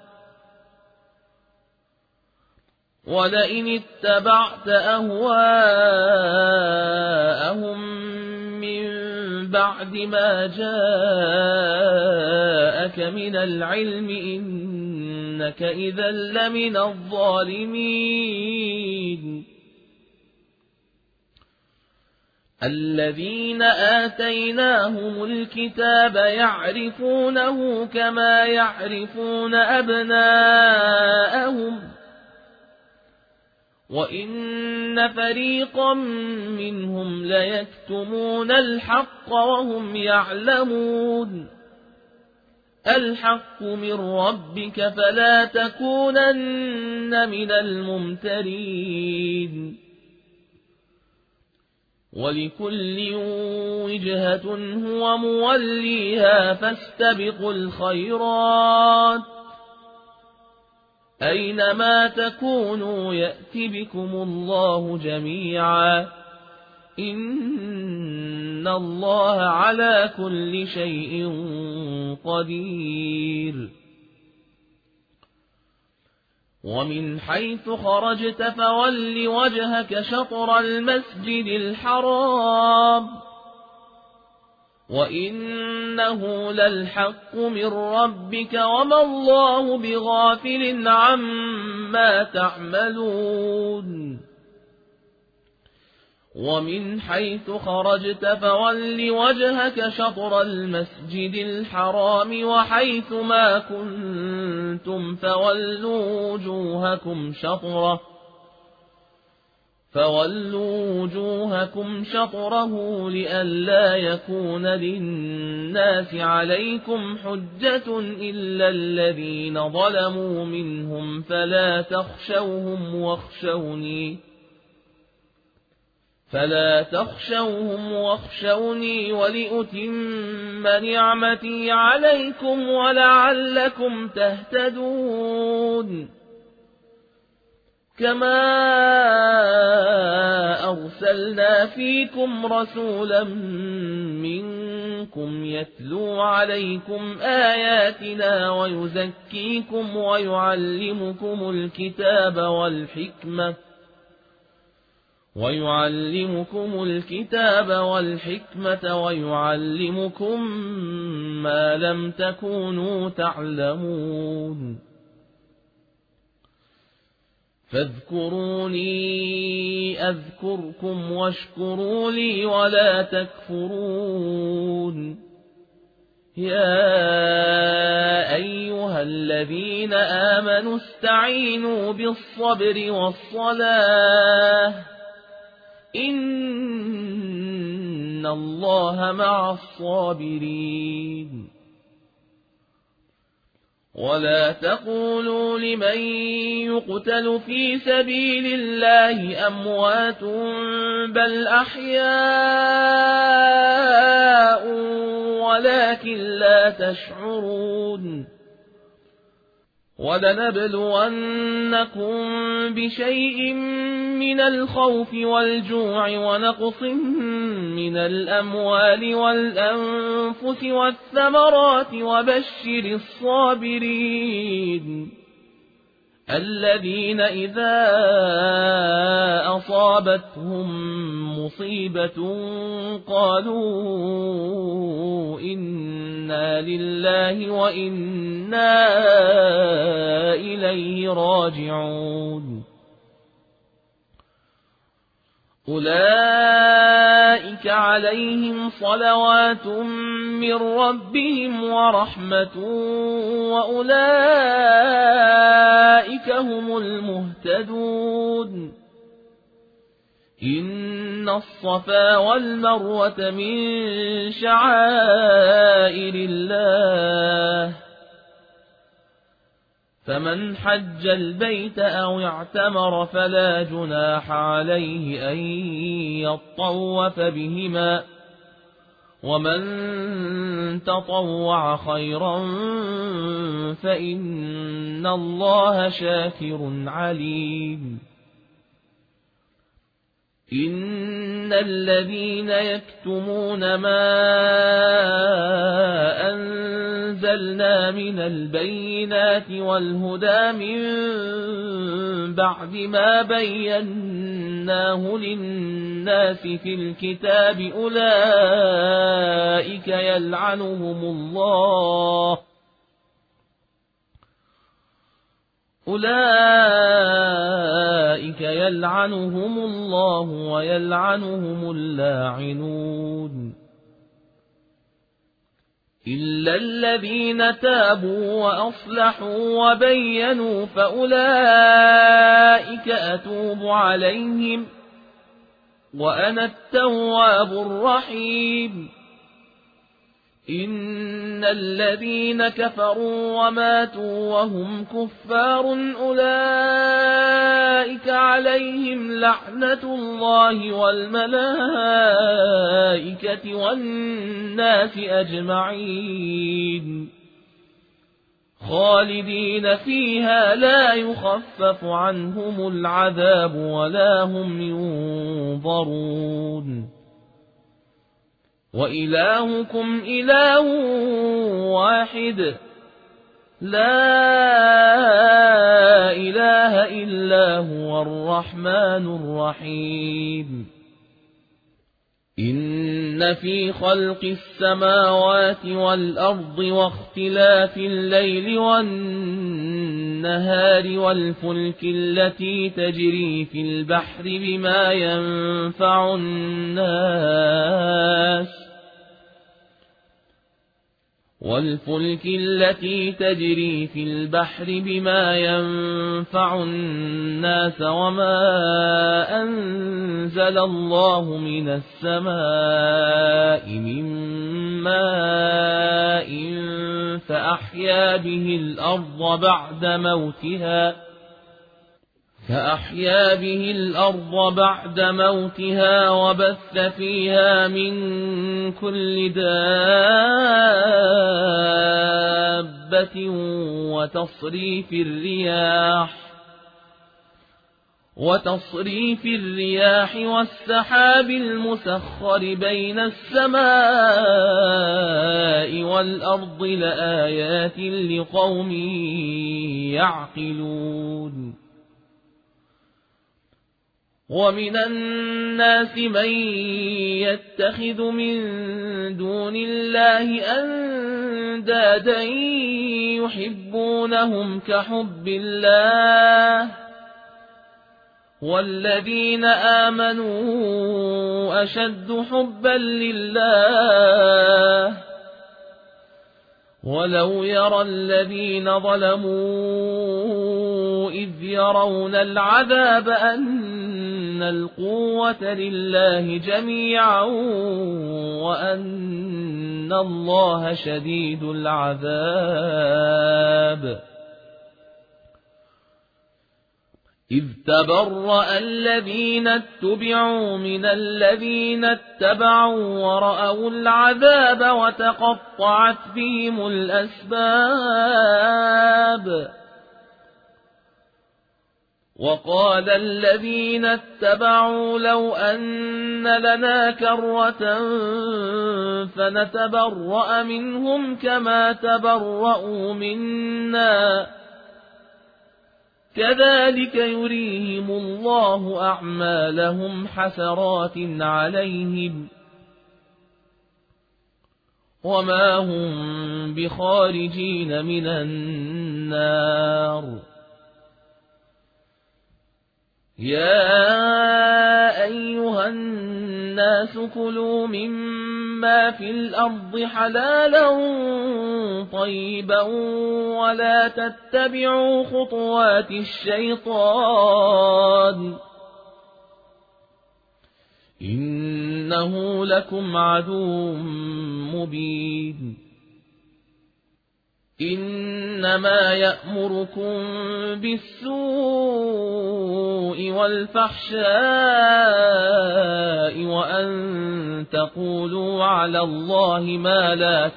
ولئن اتبعت أهواءهم بعد ما جاءك من العلم إنك إذا لمن الظالمين الذين آتيناهم الكتاب يعرفونه كما يعرفون أبناءهم وإن فريقا منهم ليكتمون الحق وهم يعلمون الحق من ربك فلا تكونن من الممترين ولكل وجهة هو موليها فاستبقوا الخيرات أينما تكونوا يأت بكم الله جميعا إن الله على كل شيء قدير ومن حيث خرجت فول وجهك شطر المسجد الحرام وإنه للحق من ربك وما الله بغافل عما تعملون ومن حيث خرجت فول وجهك شطر المسجد الحرام وحيث ما كنتم فولوا وجوهكم شطره فولوا وجوهكم شطره لئلا يكون للناس عليكم حجة إلا الذين ظلموا منهم فلا تخشوهم واخشوني ولأتم نعمتي عليكم ولعلكم تهتدون. كما أرسلنا فيكم رسولا منكم يتلو عليكم آياتنا ويزكيكم ويعلمكم الكتاب والحكمة ويعلمكم ما لم تكونوا تعلمون. فاذكروني أذكركم واشكروا لي ولا تكفرون. يا أيها الذين آمنوا استعينوا بالصبر والصلاة إن الله مع الصابرين. ولا تقولوا لمن يقتل في سبيل الله أموات بل أحياء ولكن لا تشعرون. ولنبلونكم بشيء من الخوف والجوع ونقص من الأموال والأنفس والثمرات وبشر الصابرين الذين إذا أصابتهم مصيبة قالوا إنا لله وإنا إليه راجعون. أولئك عليهم صلوات من ربهم ورحمة وأولئك هم المهتدون. إن الصفا والمروة من شعائر الله فمن حج البيت أو اعتمر فلا جناح عليه أن يطوف بهما ومن تطوع خيرا فإن الله شاكر عليم. إن الذين يكتمون ما أنزلنا من البينات والهدى من بعد ما بيناه للناس في الكتاب أولئك يلعنهم الله ويلعنهم اللاعنون. إلا الذين تابوا وأصلحوا وبينوا فأولئك أتوب عليهم وأنا التواب الرحيم. إن الذين كفروا وماتوا وهم كفار أولئك عليهم لعنة الله والملائكة والناس أجمعين خالدين فيها لا يخفف عنهم العذاب ولا هم ينظرون. وإلهكم إله واحد لا إله إلا هو الرحمن الرحيم. إن في خلق السماوات والأرض واختلاف الليل والنهار والفلك التي تجري في البحر بما ينفع الناس والفلك التي تجري في البحر بما ينفع الناس وما أنزل الله من السماء من ماء فأحيا به الأرض بعد موتها وبث فيها من كل دابة وتصريف الرياح والسحاب المسخر بين السماء والأرض لآيات لقوم يعقلون ومن الناس من يتخذ من دون الله أندادا يحبونهم كحب الله والذين آمنوا أشد حبا لله ولو يرى الذين ظلموا إذ يرون العذاب أن القوة لله جميعا وأن الله شديد العذاب إذ تبرأ الذين اتبعوا من الذين اتبعوا ورأوا العذاب وتقطعت بهم الأسباب وقال الذين اتبعوا لو أن لنا كرة فنتبرأ منهم كما تبرأوا منا كذلك يريهم الله أعمالهم حسرات عليهم وما هم بخارجين من النار يا أيها الناس كلوا مما في الأرض حلالا طيبا ولا تتبعوا خطوات الشيطان إنه لكم عدو مبين إنما يأمركم بالسوء والفحشاء وأن تقولوا على الله ما لا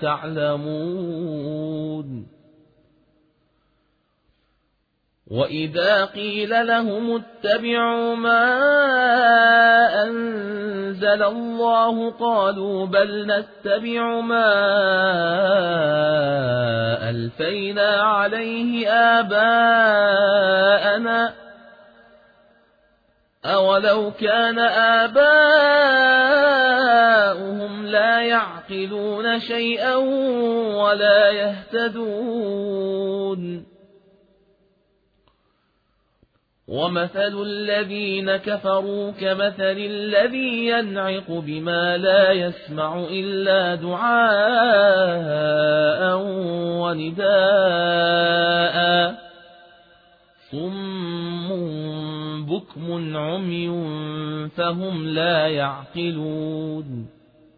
تعلمون وإذا قيل لهم اتبعوا ما أنزل الله قالوا بل نتبع ما ألفينا عليه آباءنا أولو كان آباؤهم لا يعقلون شيئا ولا يهتدون ومثل الذين كفروا كمثل الذي ينعق بما لا يسمع إلا دعاء ونداء صم بكم عمي فهم لا يعقلون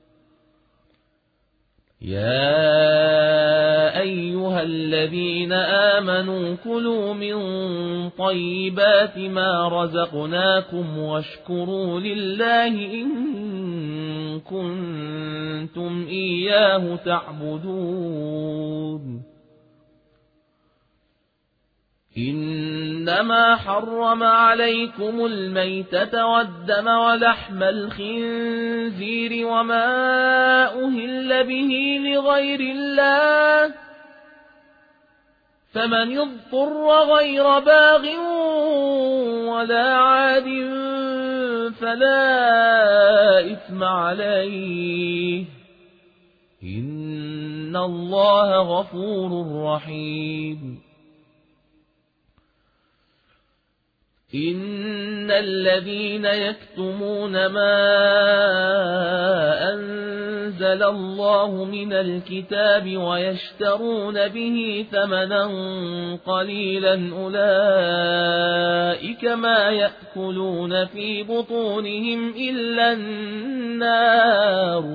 يا أيها الذين آمنوا كلوا من طيبات ما رزقناكم واشكروا لله إن كنتم إياه تعبدون إنما حرم عليكم الميتة والدم ولحم الخنزير وما أهل به لغير الله فمن اضطر غير باغ ولا عاد فلا إثم عليه إن الله غفور رحيم إن الذين يكتمون ما أنزل الله من الكتاب ويشترون به ثمنا قليلا أولئك ما يأكلون في بطونهم إلا النار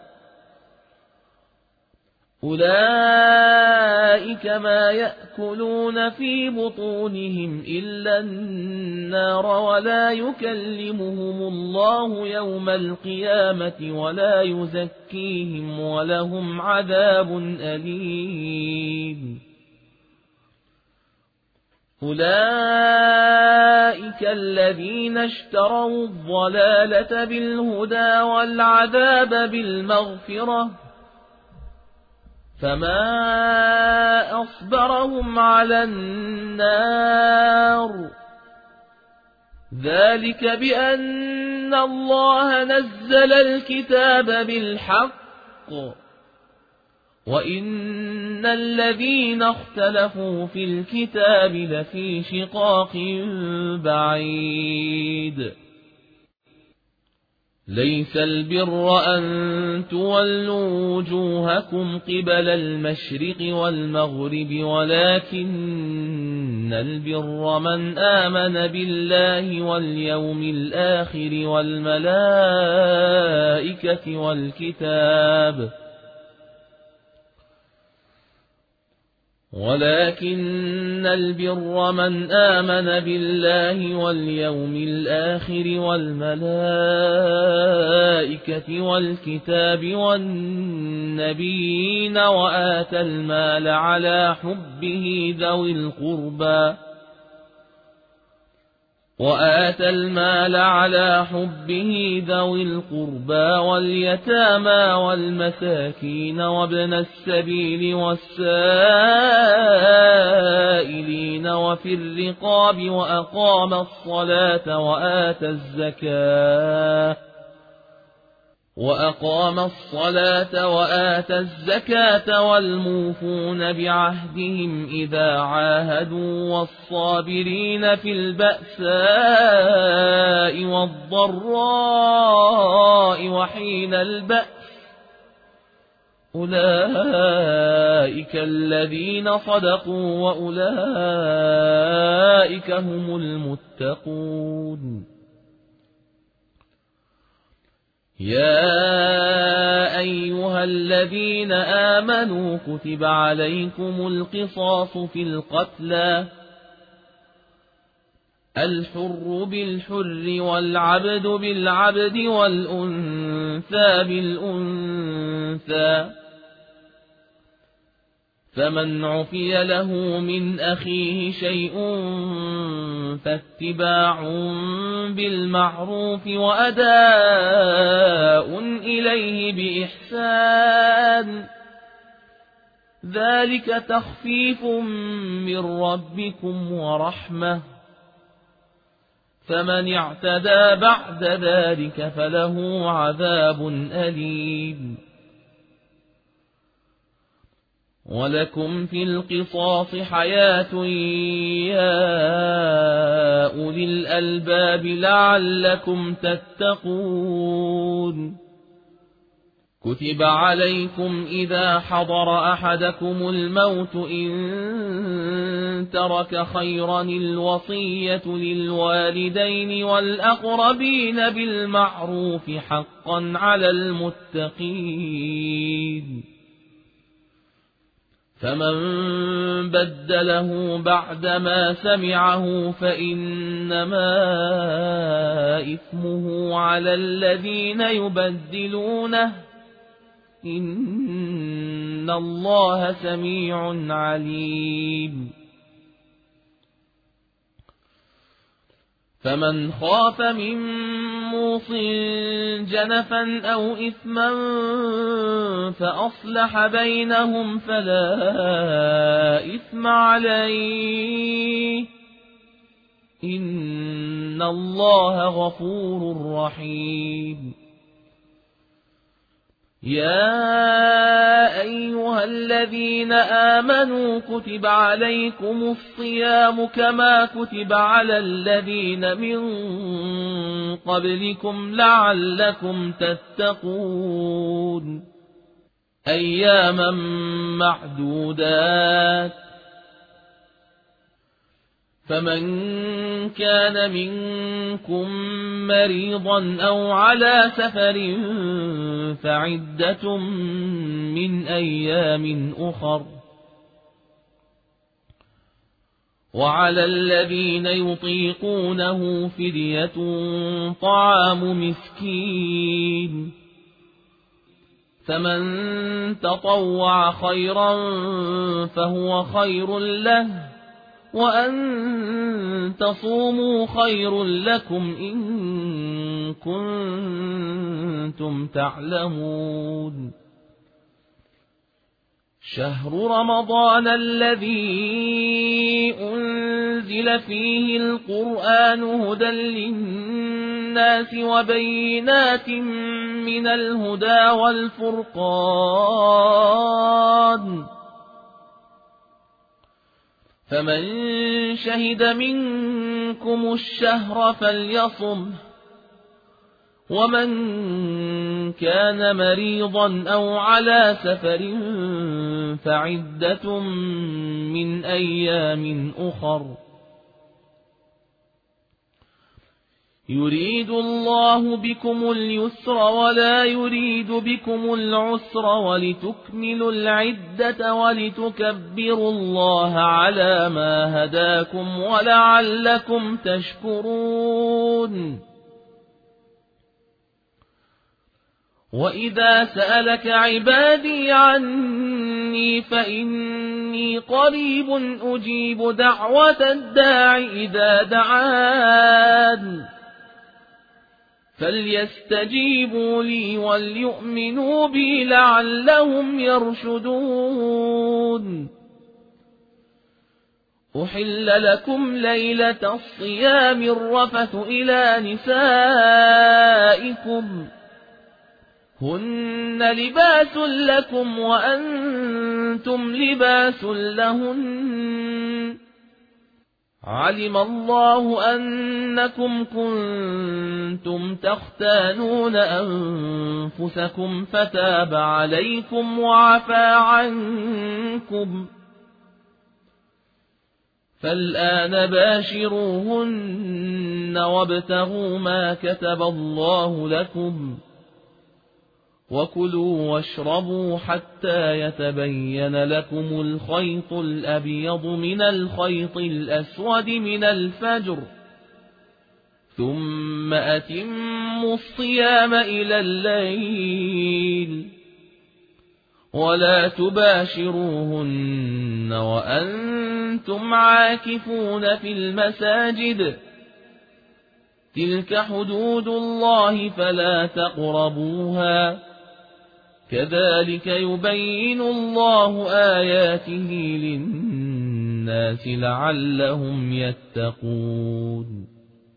ولا يكلمهم الله يوم القيامة ولا يزكيهم ولهم عذاب أليم أولئك الذين اشتروا الضلالة بالهدى والعذاب بالمغفرة فما أصبرهم على النار ذلك بأن الله نزل الكتاب بالحق وإن الذين اختلفوا في الكتاب لفي شقاق بعيد ليس البر أن تولوا وجوهكم قبل المشرق والمغرب ولكن البر من آمن بالله واليوم الآخر والملائكة والكتاب ولكن البر من آمن بالله واليوم الآخر والملائكة والكتاب والنبيين وآتى المال على حبه ذوي القربى واليتامى والمساكين وابن السبيل والسائلين وفي الرقاب وأقام الصلاة وآتى الزكاة والموفون بعهدهم إذا عاهدوا والصابرين في البأساء والضراء وحين البأس أولئك الذين صدقوا وأولئك هم المتقون يا أيها الذين آمنوا كتب عليكم القصاص في القتلى الحر بالحر والعبد بالعبد والأنثى بالأنثى فمن عفي له من أخيه شيء فاتباع بالمعروف وأداء إليه بإحسان ذلك تخفيف من ربكم ورحمة فمن اعتدى بعد ذلك فله عذاب أليم ولكم في القصاص حياة يا أولي الألباب لعلكم تتقون كتب عليكم إذا حضر أحدكم الموت إن ترك خيرا الوصية للوالدين والأقربين بالمعروف حقا على المتقين فمن بدله بعدما سمعه فإنما إثمه على الذين يبدلونه إن الله سميع عليم فمن خاف من موص جنفا أو إثما فأصلح بينهم فلا إثم عليه إن الله غفور رحيم يا أيها الذين آمنوا كتب عليكم الصيام كما كتب على الذين من قبلكم لعلكم تتقون أياما معدودات فمن كان منكم مريضا أو على سفر فعدة من أيام أخر وعلى الذين يطيقونه فدية طعام مسكين فمن تطوع خيرا فهو خير له وأن تصوموا خير لكم إن كنتم تعلمون شهر رمضان الذي أنزل فيه القرآن هدى للناس وبينات من الهدى والفرقان فمن شهد منكم الشهر فليصمه ومن كان مريضا أو على سفر فعدة من أيام أخر يريد الله بكم اليسر ولا يريد بكم العسر ولتكملوا العدة ولتكبروا الله على ما هداكم ولعلكم تشكرون وإذا سألك عبادي عني فإني قريب أجيب دعوة الداع إذا دعان فليستجيبوا لي وليؤمنوا بي لعلهم يرشدون أحل لكم ليلة الصيام الرفث إلى نسائكم هن لباس لكم وأنتم لباس لهن علم الله أنكم كنتم تختانون أنفسكم فتاب عليكم وعفى عنكم فالآن باشروهن وابتغوا ما كتب الله لكم وكلوا واشربوا حتى يتبين لكم الخيط الأبيض من الخيط الأسود من الفجر ثم أتموا الصيام إلى الليل ولا تباشروهن وأنتم عاكفون في المساجد تلك حدود الله فلا تقربوها كذلك يبين الله آياته للناس لعلهم يتقون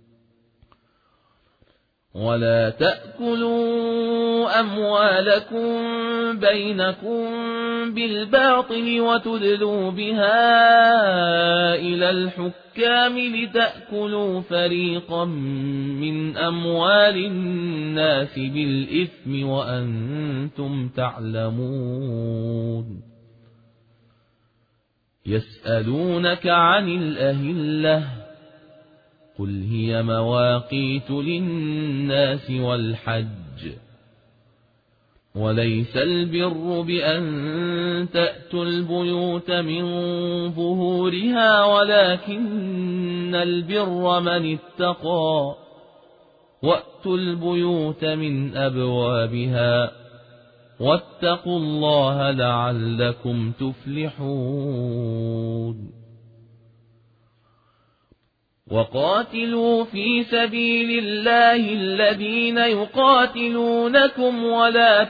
ولا تأكلوا أموالكم بينكم بالباطل وتدلوا بها إلى الحكام لتأكلوا فريقا من أموال الناس بالإثم وأنتم تعلمون يسألونك عن الأهلة قل هي مواقيت للناس والحج وليس البر بأن تأتوا البيوت من ظهورها ولكن البر من اتقى وأتوا البيوت من أبوابها واتقوا الله لعلكم تفلحون وقاتلوا في سبيل الله الذين يقاتلونكم ولا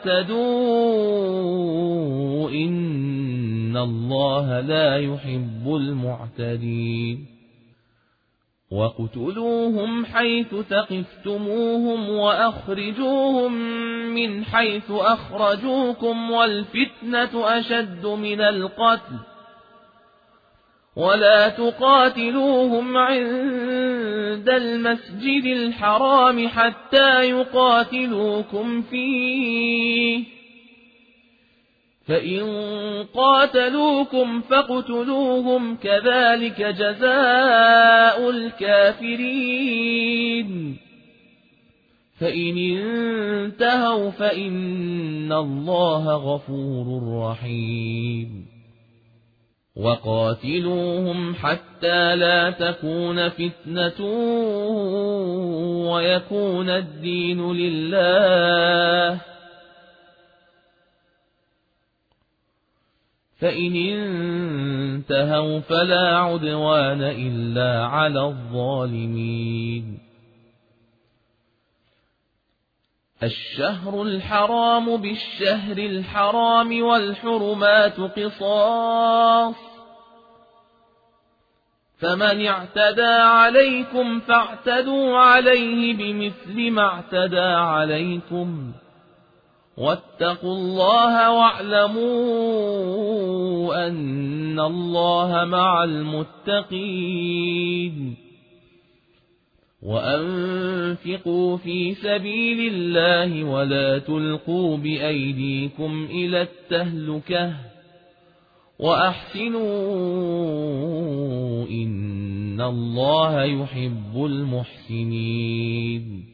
تعتدوا إن الله لا يحب المعتدين وَاقْتُلُوهُمْ حَيْثُ ثَقِفْتُمُوهُمْ وَأَخْرِجُوهُمْ مِنْ حَيْثُ أَخْرَجُوكُمْ وَالْفِتْنَةُ أَشَدُّ مِنَ الْقَتْلِ وَلَا تُقَاتِلُوهُمْ عِندَ الْمَسْجِدِ الْحَرَامِ حَتَّى يُقَاتِلُوكُمْ فِيهِ فَإِن قَاتَلُوكُمْ فَاقْتُلُوهُمْ كَذَلِكَ جَزَاءُ الْكَافِرِينَ فَإِنِ انتهوا فَإِنَّ اللَّهَ غَفُورٌ رَّحِيمٌ وَقَاتِلُوهُمْ حَتَّى لَا تَكُونَ فِتْنَةٌ وَيَكُونَ الدِّينُ لِلَّهِ فَإِنِ انتهوا فَلَا عُدْوَانَ إِلَّا عَلَى الظَّالِمِينَ الشهر الحرام بالشهر الحرام والحرمات قصاص فمن اعتدى عليكم فاعتدوا عليه بمثل ما اعتدى عليكم واتقوا الله واعلموا أن الله مع المتقين وأنفقوا في سبيل الله ولا تلقوا بأيديكم إلى التهلكة وأحسنوا إن الله يحب المحسنين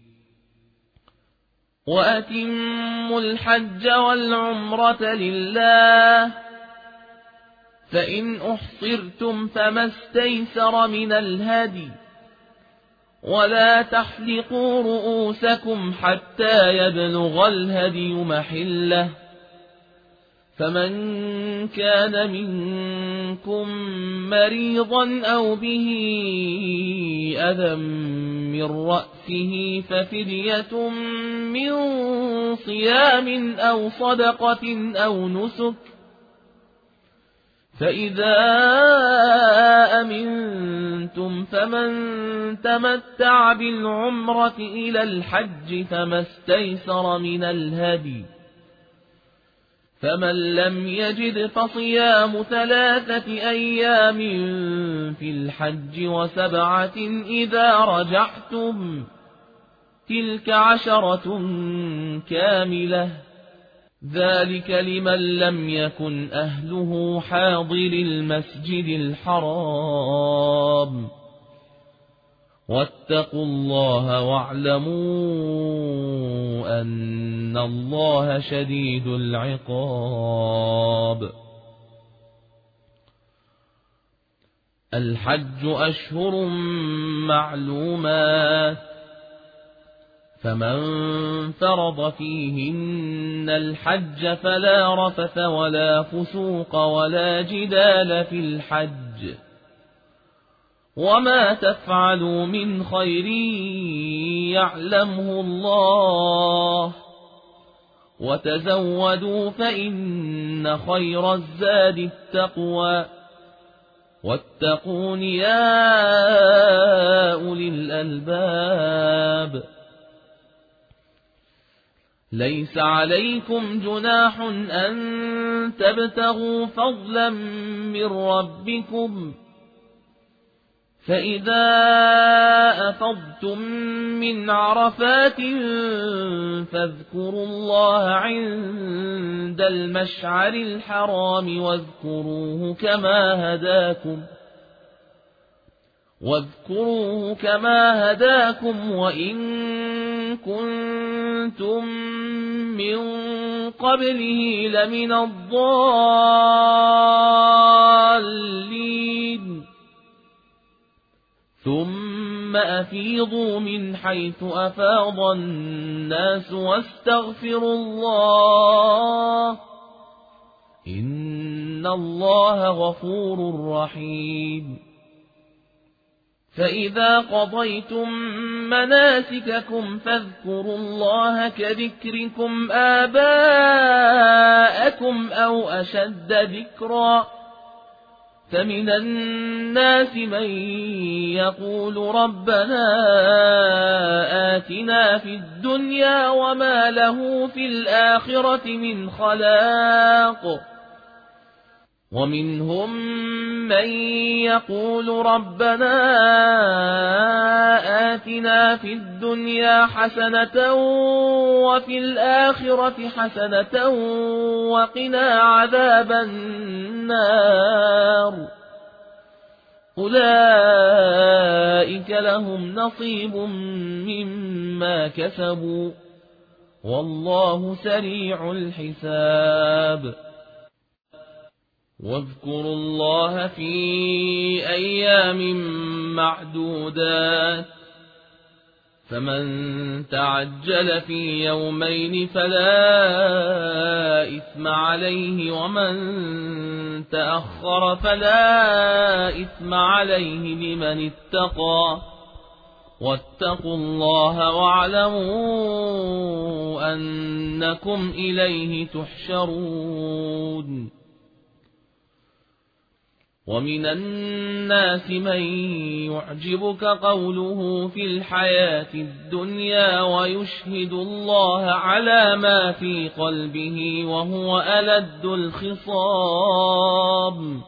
وأتموا الحج والعمرة لله فإن أحصرتم فما استيسر من الهدي ولا تحلقوا رؤوسكم حتى يبلغ الهدي محله فمن كان منكم مريضا أو به أذى من رأسه ففدية من صيام أو صدقة أو نسك فإذا أمنتم فمن تمتع بالعمرة إلى الحج فما استيسر من الهدي فمن لم يجد فصيام 3 أيام في الحج و7 إذا رجعتم تلك 10 كاملة ذلك لمن لم يكن أهله حاضر المسجد الحرام واتقوا الله واعلموا أن الله شديد العقاب الحج أشهر معلومات فمن فرض فيهن الحج فلا رفث ولا فسوق ولا جدال في الحج وما تفعلوا من خير يعلمه الله وتزودوا فإن خير الزاد التقوى واتقون يا أولي الألباب ليس عليكم جناح أن تبتغوا فضلا من ربكم فإذا أفضتم من عرفات فاذكروا الله عند المشعر الحرام واذكروه كما هداكم وإن كنتم من قبله لمن الضالين ثم أفيضوا من حيث أفاض الناس واستغفروا الله إن الله غفور رحيم فإذا قضيتم مناسككم فاذكروا الله كذكركم آباءكم أو أشد ذكرا فمن الناس من يقول ربنا آتنا في الدنيا وما له في الآخرة من خلاق ومنهم من يقول ربنا آتنا في الدنيا حسنة وفي الآخرة حسنة وقنا عذاب النار أولئك لهم نصيب مما كسبوا والله سريع الحساب واذكروا الله في أيام معدودات فمن تعجل في يومين فلا إثم عليه ومن تأخر فلا إثم عليه لمن اتقى واتقوا الله واعلموا أنكم إليه تحشرون ومن الناس من يعجبك قوله في الحياة الدنيا ويشهد الله على ما في قلبه وهو ألد الخصام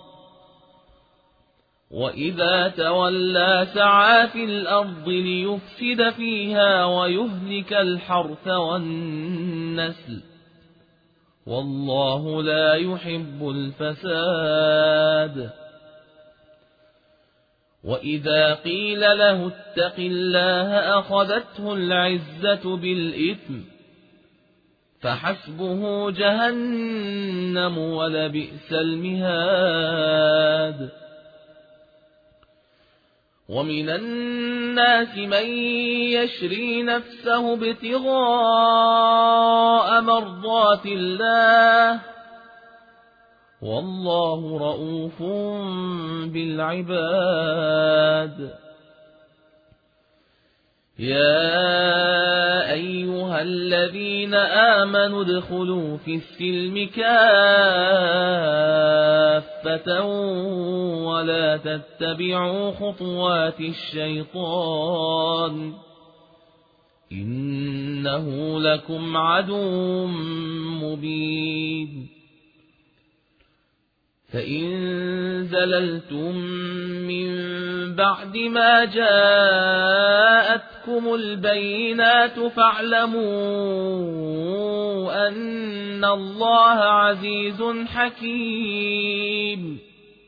وإذا تولى سعى في الأرض ليفسد فيها ويهلك الحرث والنسل والله لا يحب الفساد وإذا قيل له اتق الله أخذته العزة بالإثم فحسبه جهنم ولبئس المهاد ومن الناس من يشري نفسه ابتغاء مرضات الله والله رؤوف بالعباد يا أيها الذين آمنوا ادخلوا في السلم كافة ولا تتبعوا خطوات الشيطان إنه لكم عدو مبين فإن زللتم من بعد ما جاءتكم البينات فاعلموا أن الله عزيز حكيم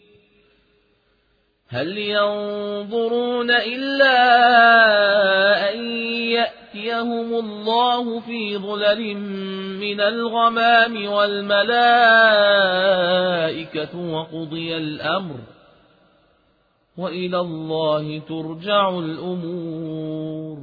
هل ينظرون إلا أن يأتيهم الله في ظلل من الغمام والملائكة وقضي الأمر وإلى الله ترجع الأمور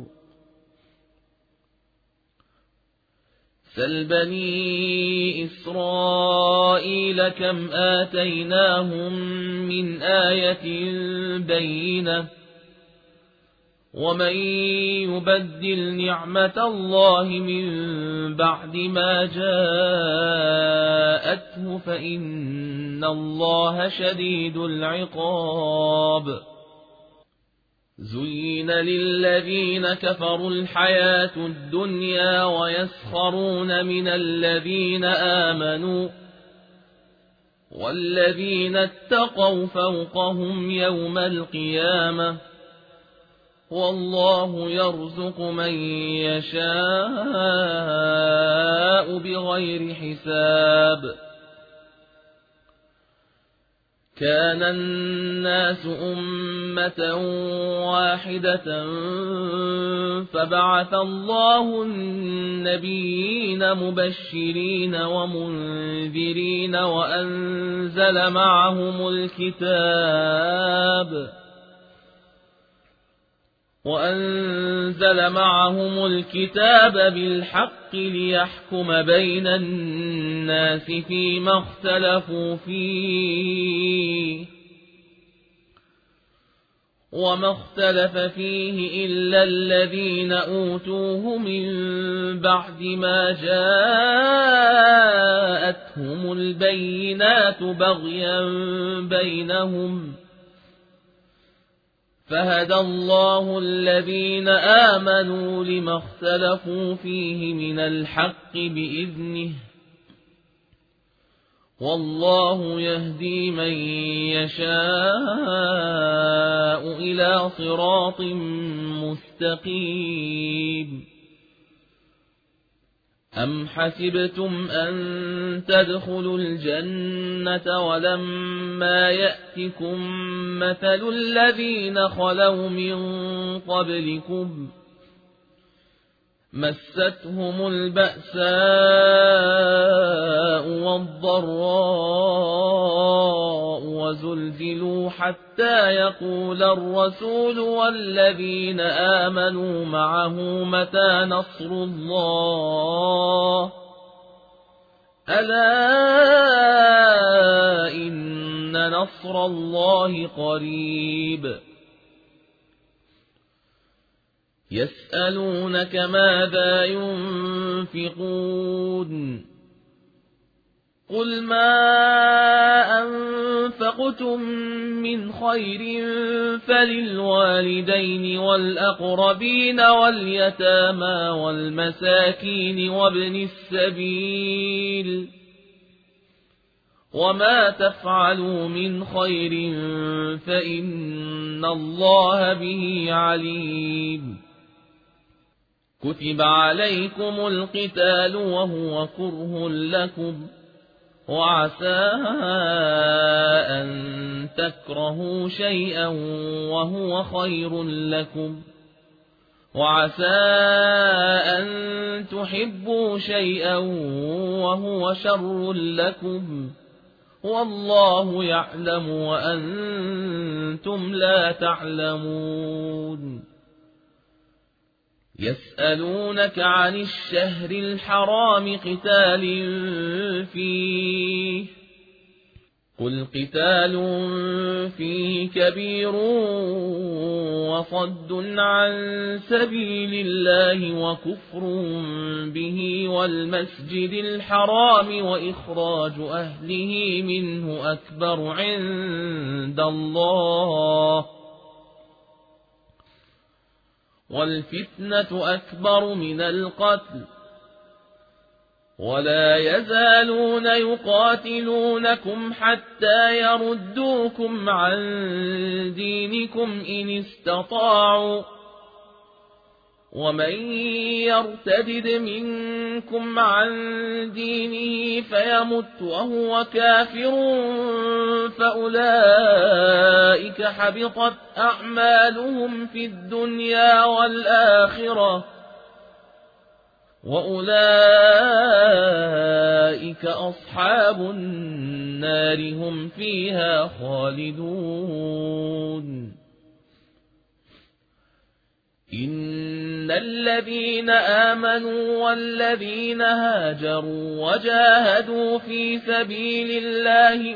سل بني إسرائيل كم آتيناهم من آية بينة ومن يبدل نعمة الله من بعد ما جاءته فإن الله شديد العقاب زين للذين كفروا الحياة الدنيا ويسخرون من الذين آمنوا والذين اتقوا فوقهم يوم القيامة والله يرزق من يشاء بغير حساب كان الناس أمة واحدة فبعث الله النبيين مبشرين ومنذرين وأنزل معهم الكتاب بالحق ليحكم بين الناس فيما اختلفوا فيه وما اختلف فيه إلا الذين أوتوه من بعد ما جاءتهم البينات بغيا بينهم فهدى الله الذين آمنوا لما اختلفوا فيه من الحق بإذنه والله يهدي من يشاء إلى صراط مستقيم أم حسبتم أن تدخلوا الجنة ولما يأتكم مثل الذين خلوا من قبلكم مستهم البأساء والضراء وزلزلوا حتى يقول الرسول والذين آمنوا معه متى نصر الله ألا إن نصر الله قريب يسألونك ماذا ينفقون قل ما أنفقتم من خير فللوالدين والأقربين واليتامى والمساكين وابن السبيل وما تفعلوا من خير فإن الله به عليم كتب عليكم القتال وهو كره لكم وعسى أن تكرهوا شيئا وهو خير لكم وعسى أن تحبوا شيئا وهو شر لكم والله يعلم وأنتم لا تعلمون يسألونك عن الشهر الحرام قتال فيه قل قتال فيه كبير وصد عن سبيل الله وكفر به والمسجد الحرام وإخراج أهله منه أكبر عند الله والفتنة أكبر من القتل ولا يزالون يقاتلونكم حتى يردوكم عن دينكم إن استطاعوا ومن يرتد منكم عن دينه فيمت وهو كافر فأولئك حبطت أعمالهم في الدنيا والآخرة وأولئك أصحاب النار هم فيها خالدون إن الذين آمنوا والذين هاجروا وجاهدوا في سبيل الله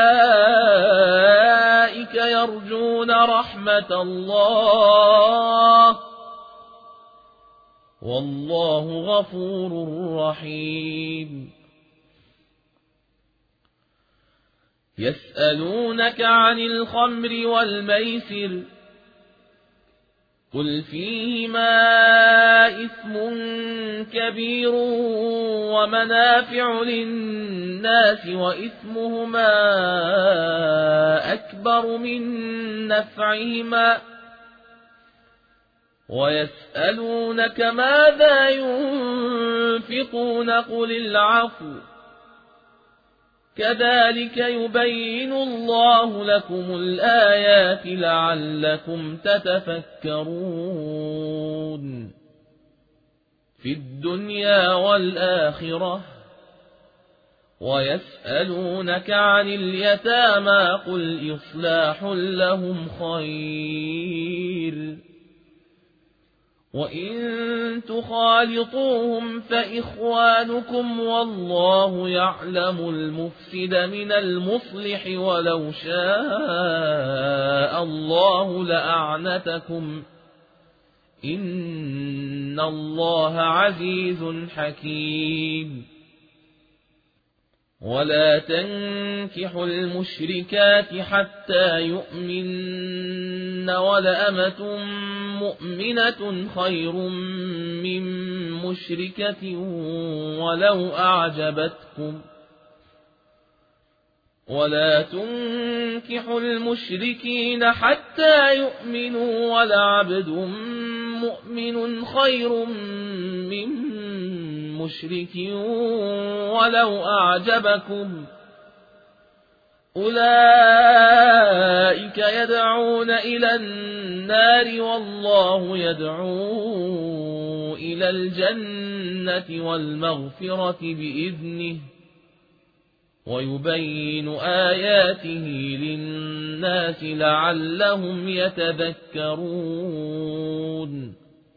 أولئك يرجون رحمة الله والله غفور رحيم يسألونك عن الخمر والميسر قل فيهما إثم كبير ومنافع للناس وإثمهما أكبر من نفعهما ويسألونك ماذا ينفقون قل العفو كذلك يبين الله لكم الآيات لعلكم تتفكرون في الدنيا والآخرة ويسألونك عن اليتامى قل إصلاح لهم خير وإن تخالطوهم فإخوانكم والله يعلم المفسد من المصلح ولو شاء الله لأعنتكم إن الله عزيز حكيم ولا تنكحوا المشركات حتى يؤمن ولأمة مؤمنة خير من مشركة ولو أعجبتكم ولا تنكحوا المشركين حتى يؤمنوا ولعبد مؤمن خير من مشرك ولو أعجبكم أولئك يدعون إلى النار والله يدعو إلى الجنة والمغفرة بإذنه ويبين آياته للناس لعلهم يتذكرون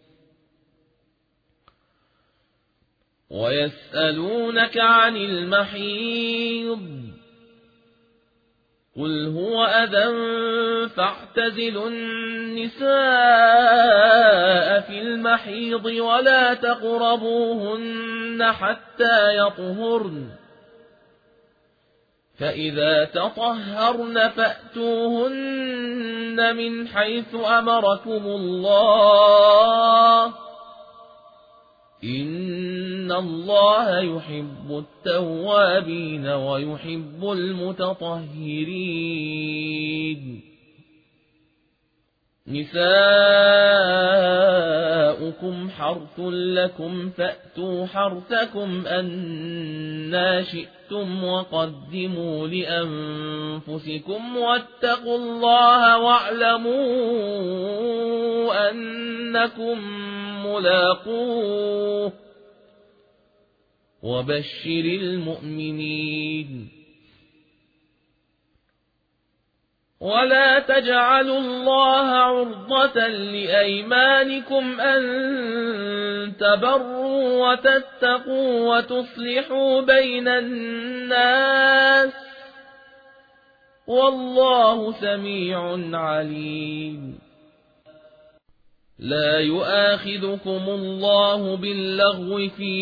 ويسألونك عن المحيض قل هو أذى فاعتزلوا النساء في المحيض ولا تقربوهن حتى يطهرن فإذا تطهرن فأتوهن من حيث أمركم الله إن الله يحب التوابين ويحب المتطهرين نساؤكم حرث لكم فأتوا حرثكم أنى شئتم وقدموا لأنفسكم واتقوا الله واعلموا أنكم ملاقوه وبشر المؤمنين ولا تجعلوا الله عرضة لأيمانكم أن تبروا وتتقوا وتصلحوا بين الناس والله سميع عليم لا يؤاخذكم الله باللغو في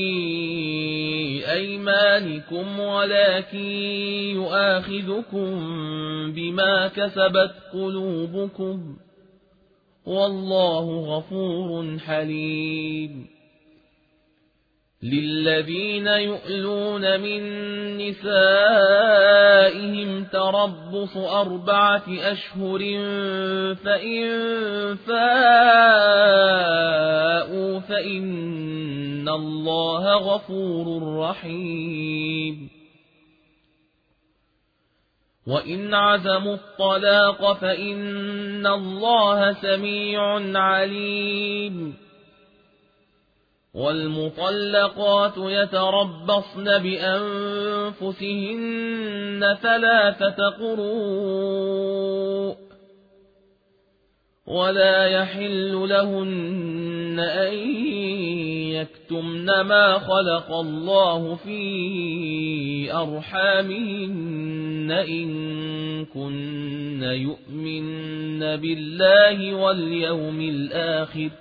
أيمانكم ولكن يؤاخذكم بما كسبت قلوبكم والله غفور حليم للذين يؤلون من نسائهم تربص 4 أشهر فإن فاءوا فإن الله غفور رحيم وإن عزموا الطلاق فإن الله سميع عليم والمطلقات يتربصن بأنفسهن 3 قروء ولا يحل لهن أن يكتمن ما خلق الله في أرحامهن إن كن يؤمن بالله واليوم الآخر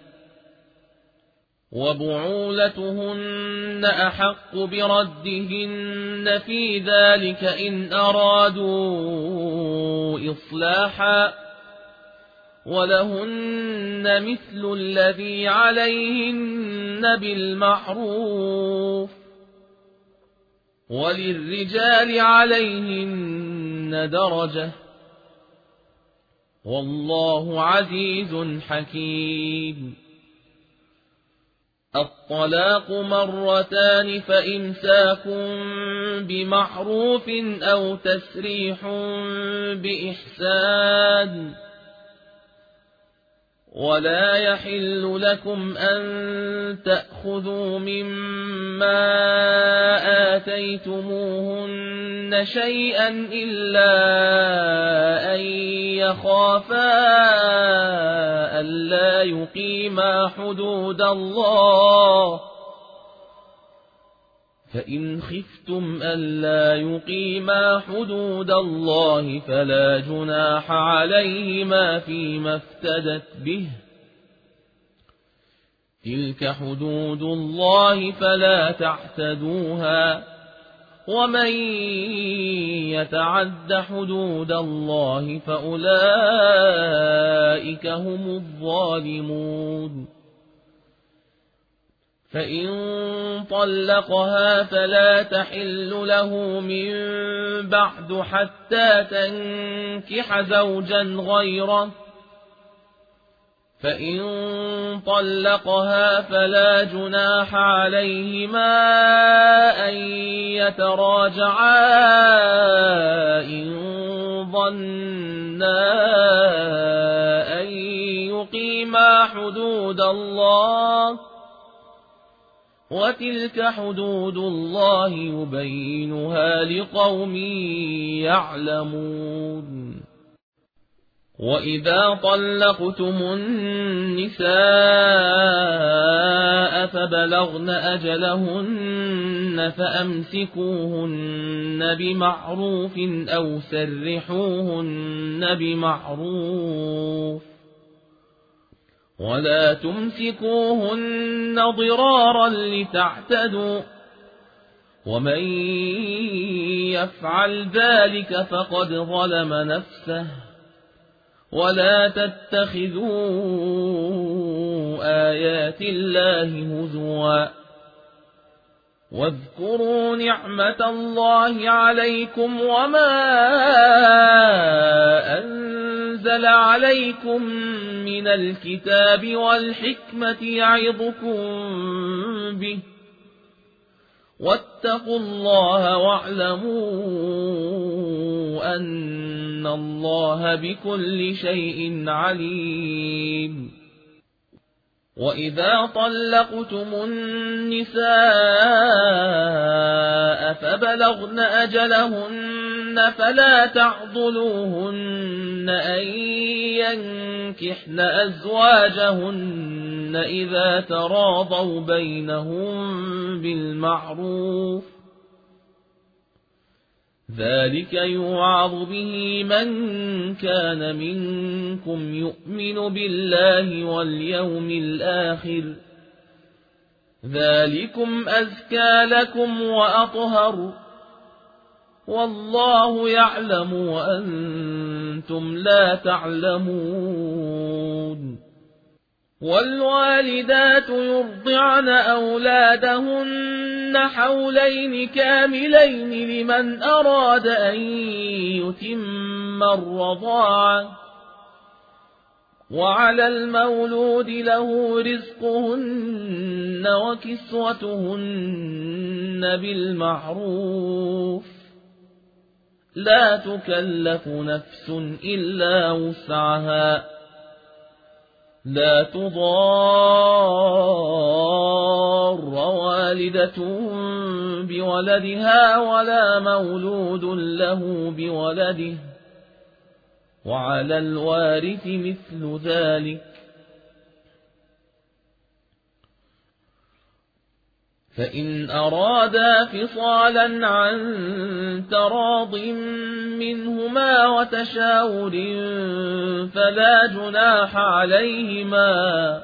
وبعولتهن أحق بردهن في ذلك إن أرادوا إصلاحا ولهن مثل الذي عليهن بالمعروف وللرجال عليهن درجة والله عزيز حكيم الطلاق 2 فإمساك بمعروف أو تسريح بإحسان ولا يحل لكم أن تأخذوا مما آتيتموهن شيئا إلا أن يخافا ألا يقيما حدود الله، فإن خفتم ألا يقيما حدود الله فلا جناح عليهما فيما افتدت به، تلك حدود الله فلا تعتدوها، ومن يتعد حدود الله فأولئك هم الظالمون. فإن طلقها فلا تحل له من بعد حتى تنكح زوجا غيره، فإن طلقها فلا جناح عليهما أن يتراجعا إن ظنا أن يقيما حدود الله، وتلك حدود الله يبينها لقوم يعلمون. وإذا طلقتم النساء فبلغن أجلهن فأمسكوهن بمعروف أو سرحوهن بمعروف، ولا تمسكوهن ضرارا لتعتدوا، ومن يفعل ذلك فقد ظلم نفسه. ولا تتخذوا آيات الله هزوا، واذكروا نعمة الله عليكم وما أنزل عليكم من الكتاب والحكمة يعظكم به، واتقوا الله واعلموا أن الله بكل شيء عليم. وإذا طلقتم النساء فبلغن أجلهن فلا تعضلوهن أن ينكحن أزواجهن إذا تراضوا بينهم بالمعروف، ذلك يوعظ به من كان منكم يؤمن بالله واليوم الآخر، ذلكم أزكى لكم وأطهر، والله يعلم وأنتم لا تعلمون. والوالدات يرضعن أولادهن حولين كاملين لمن أراد أن يتم الرضاعة، وعلى المولود له رزقهن وكسوتهن بالمعروف، لا تكلف نفس إلا وسعها، لا تضار والدة بولدها ولا مولود له بولده، وعلى الوارث مثل ذلك. فإن أرادا فصالا عن تراض منهما وتشاور فلا جناح عليهما،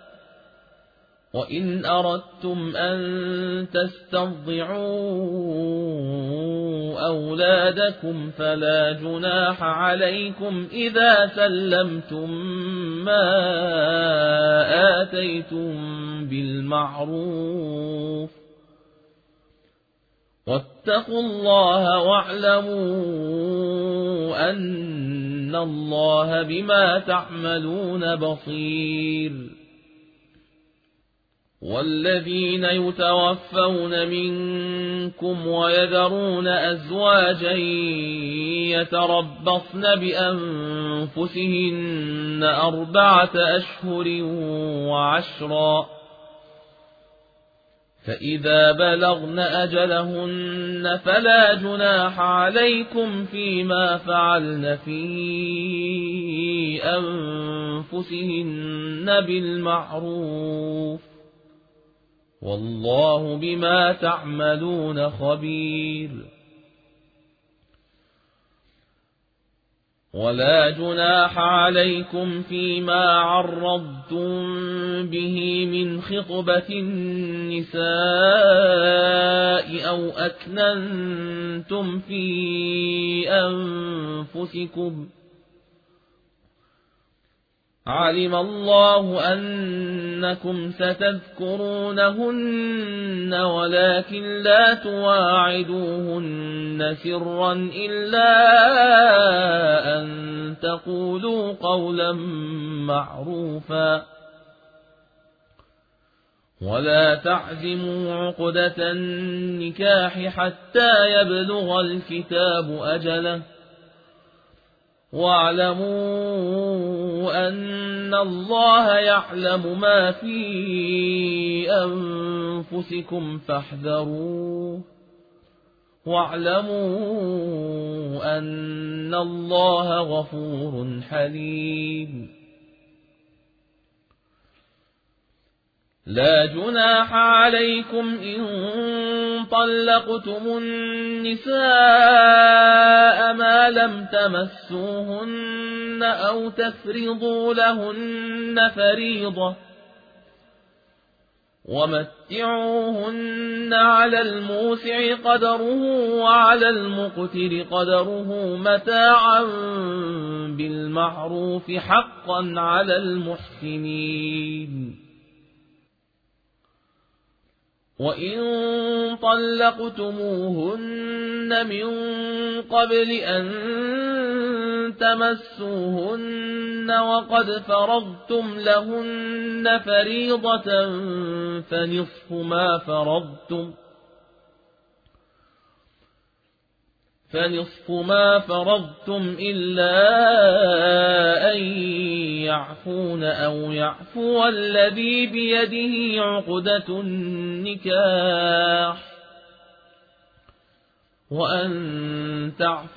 وإن أردتم أن تسترضعوا أولادكم فلا جناح عليكم إذا سلمتم ما آتيتم بالمعروف، واتقوا الله واعلموا أن الله بما تعملون بصير. والذين يتوفون منكم ويذرون أزواجا يتربصن بأنفسهن 4 أشهر وعشرا، فإذا بلغن أجلهن فلا جناح عليكم فيما فعلن في أنفسهن بالمعروف، والله بما تعملون خبير. ولا جناح عليكم فيما عرضتم به من خطبة النساء أو أكننتم في أنفسكم، علم الله أنكم ستذكرونهن ولكن لا تواعدوهن سرا إلا أن تقولوا قولا معروفا، ولا تعزموا عقدة النكاح حتى يبلغ الكتاب أجله، واعلموا أن الله يعلم ما في أنفسكم فاحذروه، واعلموا أن الله غفور حليم. لا جناح عليكم إن طلقتم النساء ما لم تمسوهن أو تفرضوا لهن فريضة، ومتعوهن على الموسع قدره وعلى المقتر قدره متاعا بالمعروف حقا على المحسنين. وإن طلقتموهن من قبل أن تمسوهن وقد فرضتم لهن فريضة فنصف ما فرضتم إلا أن يعفون أو يعفو الذي بيده عقدة النكاح، وأن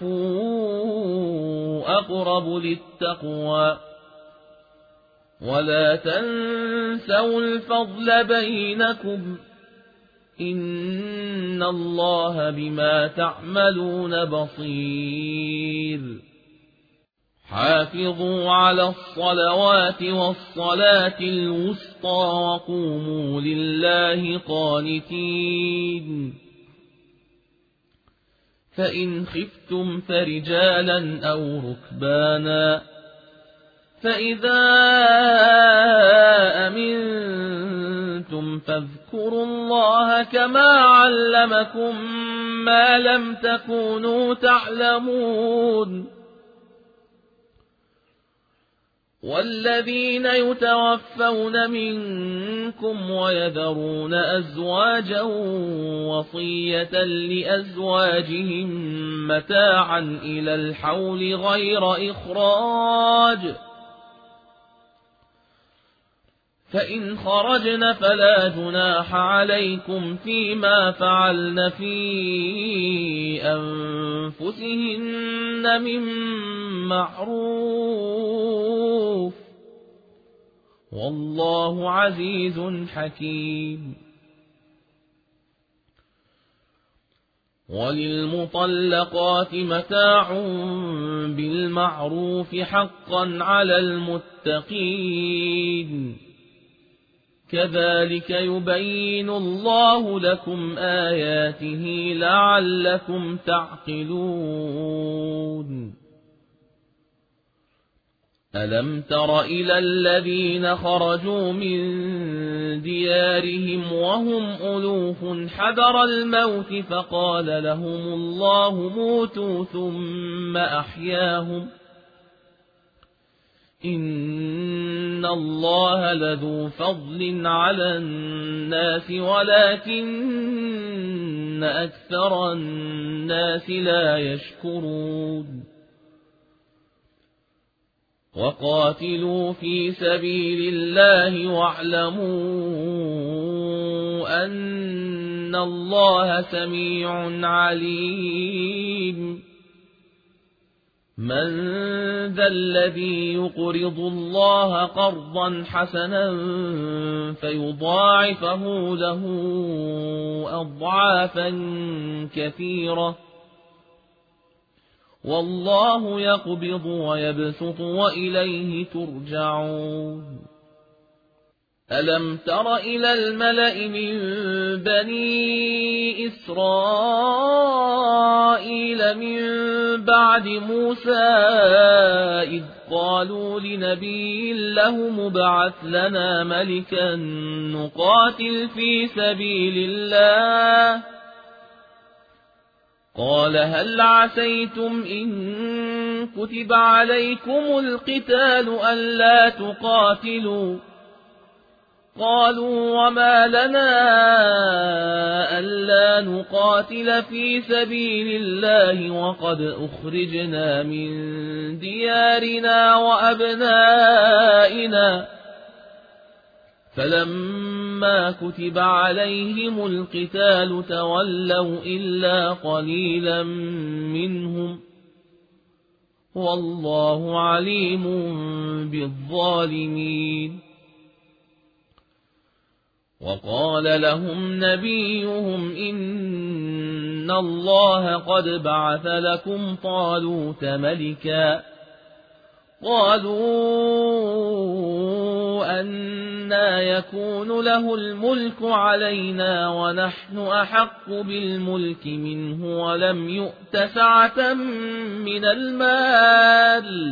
تعفوا أقرب للتقوى، ولا تنسوا الفضل بينكم، إن الله بما تعملون بصير. حافظوا على الصلوات والصلاة الوسطى وقوموا لله قانتين. فإن خفتم فرجالا أو ركبانا، فإذا أمنتم فاذكروا الله كما علمكم ما لم تكونوا تعلمون. والذين يتوفون منكم ويذرون أزواجا وصية لأزواجهم متاعا إلى الحول غير إخراج، فإن خرجن فلا جناح عليكم فيما فعلن في أنفسهن من معروف، والله عزيز حكيم. وللمطلقات متاع بالمعروف حقا على المتقين، كذلك يبين الله لكم آياته لعلكم تعقلون. ألم تر إلى الذين خرجوا من ديارهم وهم ألوف حذر الموت فقال لهم الله موتوا ثم أحياهم إن الله لذو فضل على الناس ولكن أكثر الناس لا يشكرون وقاتلوا في سبيل الله واعلموا أن الله سميع عليم من ذا الذي يقرض الله قرضا حسنا فيضاعفه له أضعافا كثيرة والله يقبض ويبسط وإليه ترجعون ألم تر إلى الملأ من بني إسرائيل من بعد موسى إذ قالوا لنبي له مبعث لنا ملكا نقاتل في سبيل الله قال هل عسيتم إن كتب عليكم القتال ألا تقاتلوا قالوا وما لنا ألا نقاتل في سبيل الله وقد أخرجنا من ديارنا وأبنائنا فلما كتب عليهم القتال تولوا إلا قليلا منهم والله عليم بالظالمين وقال لهم نبيهم إن الله قد بعث لكم طالوت ملكا قالوا أنى يكون له الملك علينا ونحن أحق بالملك منه ولم يؤت سعة من المال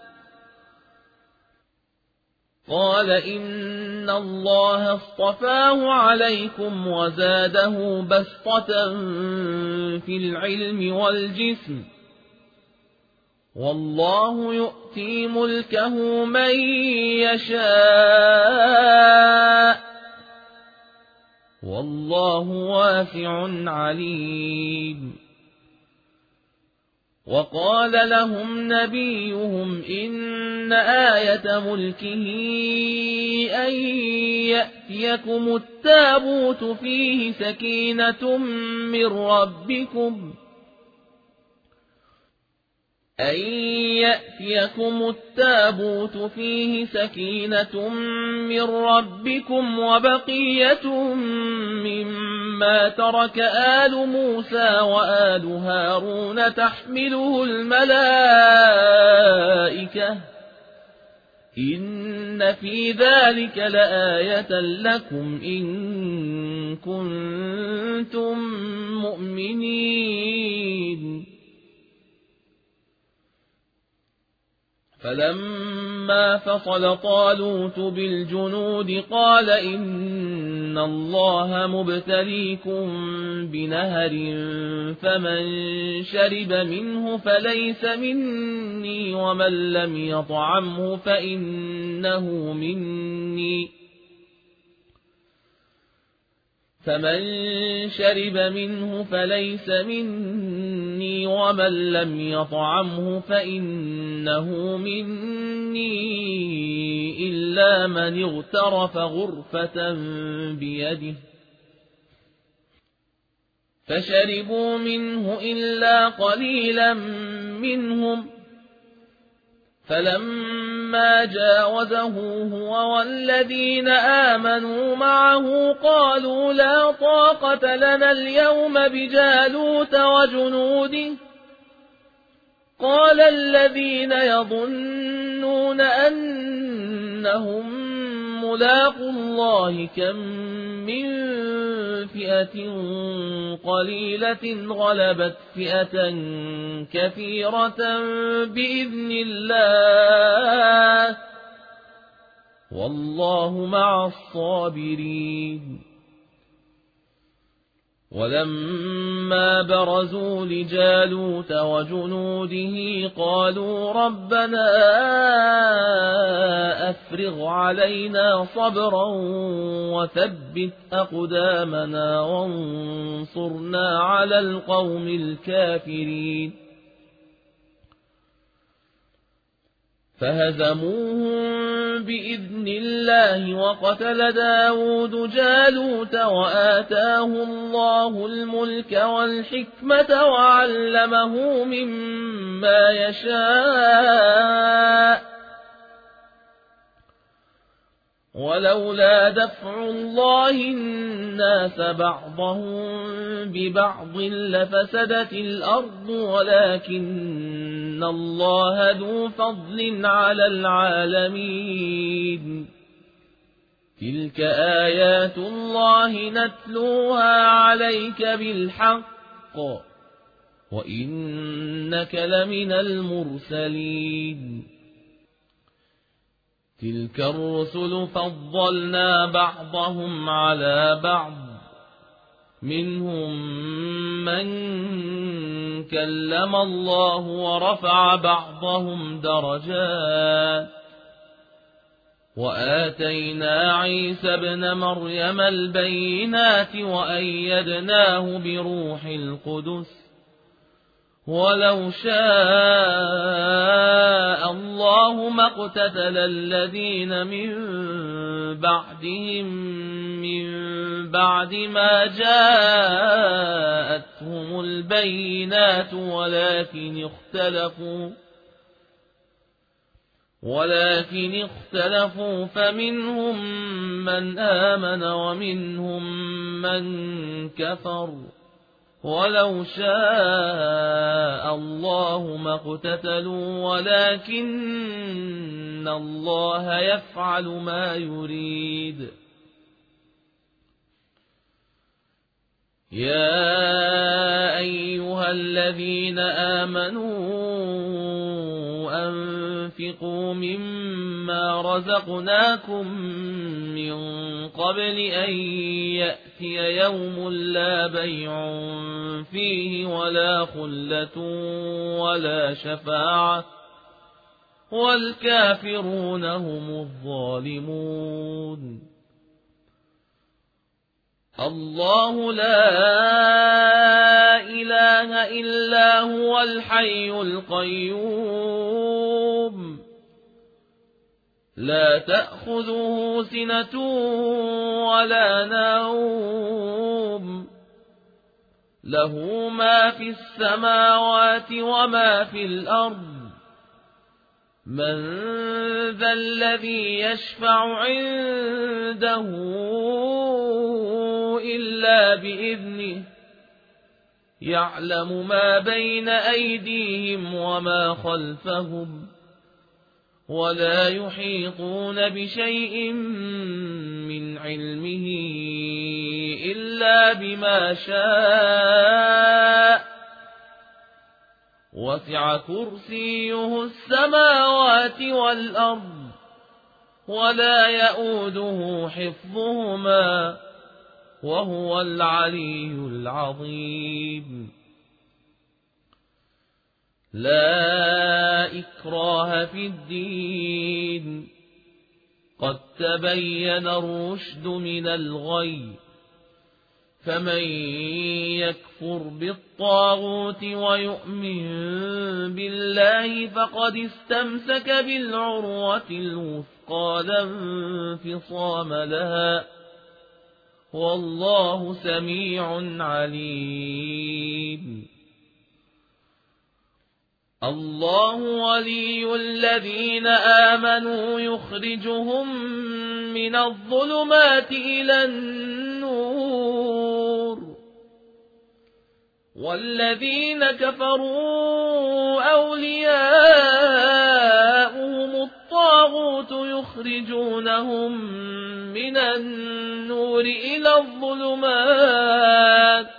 قال إن الله اصطفاه عليكم وزاده بسطة في العلم والجسم والله يؤتي ملكه من يشاء والله واسع عليم وقال لهم نبيهم إن آية ملكه أن يأتيكم التابوت فيه سكينة من ربكم وبقية مما ترك آل موسى وآل هارون تحمله الملائكة إن في ذلك لآية لكم إن كنتم مؤمنين فلما فصل طالوت بالجنود قال إن الله مبتليكم بنهر فمن شرب منه فليس مني ومن لم يطعمه فإنه مني إلا من اغترف غرفة بيده فشربوا منه إلا قليلا منهم فلما جاوزه هو والذين آمنوا معه قالوا لا طاقة لنا اليوم بجالوت وجنوده قال الذين يظنون أنهم ملاقو الله كم من فئة قليلة غلبت فئة كثيرة بإذن الله والله مع الصابرين ولما برزوا لجالوت وجنوده قالوا ربنا أفرغ علينا صبرا وثبت أقدامنا وانصرنا على القوم الكافرين فهزموهم بإذن الله وقتل داود جالوت وآتاه الله الملك والحكمة وعلمه مما يشاء ولولا دفع الله الناس بعضهم ببعض لفسدت الأرض ولكن الله ذو فضل على العالمين تلك آيات الله نتلوها عليك بالحق وإنك لمن المرسلين تلك الرسل فضلنا بعضهم على بعض منهم من كلم الله ورفع بعضهم درجات وآتينا عيسى ابن مريم البينات وأيدناه بروح القدس ولو شاء الله ما اقتتل الذين من بعدهم من بعد ما جاءتهم البينات ولكن اختلفوا فمنهم من آمن ومنهم من كفر ولو شاء الله ما اقتتلوا ولكن الله يفعل ما يريد يا أيها الذين آمنوا أنفقوا مما رزقناكم من قبل أن يأتي يوم لا بيع فيه ولا خلة ولا شفاعة والكافرون هم الظالمون الله لا إله إلا هو الحي القيوم لا تأخذه سنة ولا نوم له ما في السماوات وما في الأرض من ذا الذي يشفع عنده إلا بإذنه يعلم ما بين أيديهم وما خلفهم ولا يحيطون بشيء من علمه إلا بما شاء وسع كرسيه السماوات والأرض ولا يؤوده حفظهما وهو العلي العظيم لا إكراه في الدين قد تبين الرشد من الغي فمن يكفر بالطاغوت ويؤمن بالله فقد استمسك بالعروة الوثقى لا انفصام لها والله سميع عليم الله ولي الذين آمنوا يخرجهم من الظلمات إلى النور والذين كفروا أولياؤهم الطاغوت يخرجونهم من النور إلى الظلمات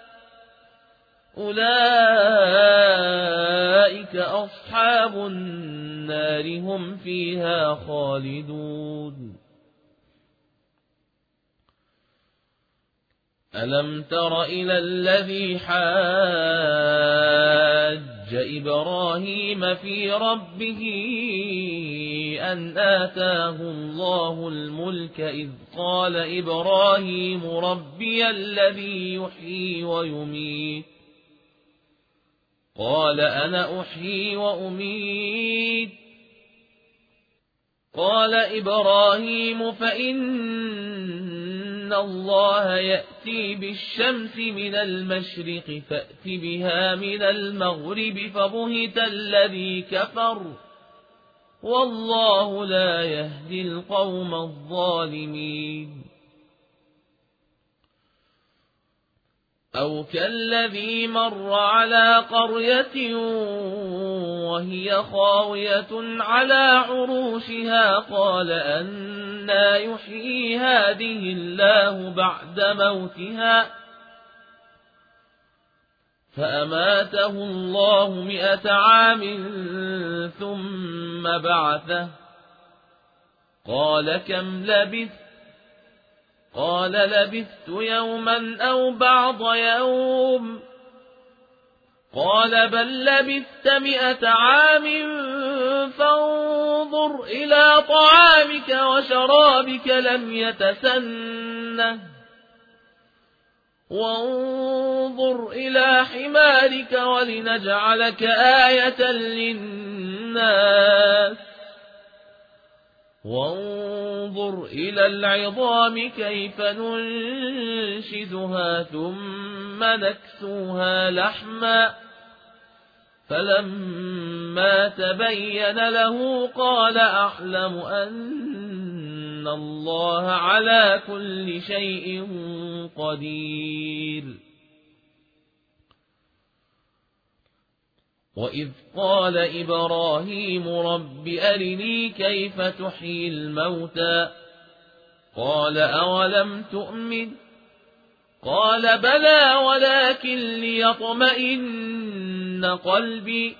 أولئك أصحاب النار هم فيها خالدون ألم تر إلى الذي حاج إبراهيم في ربه أن آتاه الله الملك إذ قال إبراهيم ربي الذي يحيي ويميت قال أنا أحيي وأميت قال إبراهيم فإن الله يأتي بالشمس من المشرق فأت بها من المغرب فبهت الذي كفر والله لا يهدي القوم الظالمين أو كالذي مر على قرية وهي خاوية على عروشها قال أنى يحيي هذه الله بعد موتها فأماته الله 100 عام ثم بعثه قال كم لبثت قال لبثت يوما أو بعض يوم قال بل لبثت 100 عام فانظر إلى طعامك وشرابك لم يتسنه وانظر إلى حمارك ولنجعلك آية للناس وانظر إلى العظام كيف ننشزها ثم نكسوها لحما فلما تبين له قال أعلم أن الله على كل شيء قدير وإذ قال إبراهيم رب أرني كيف تحيي الموتى قال أولم تؤمن قال بلى ولكن ليطمئن قلبي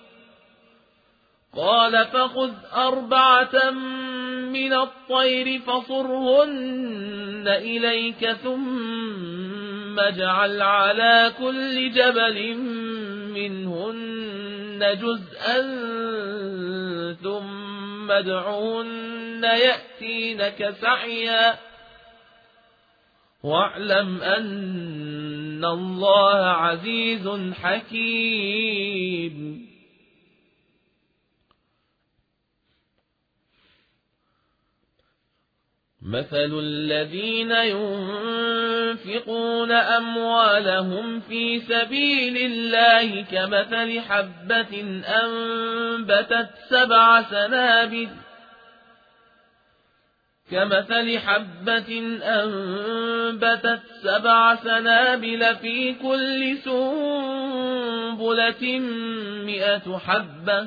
قال فخذ 4 من الطير فصرهن إليك ثم اجعل على كل جبل منهن جزءا ثم ادعهن يأتينك سعيا واعلم أن الله عزيز حكيم مثل الذين ينفقون أموالهم في سبيل الله كمثل حبة أنبتت 7 سنابل في كل سنبلة 100 حبة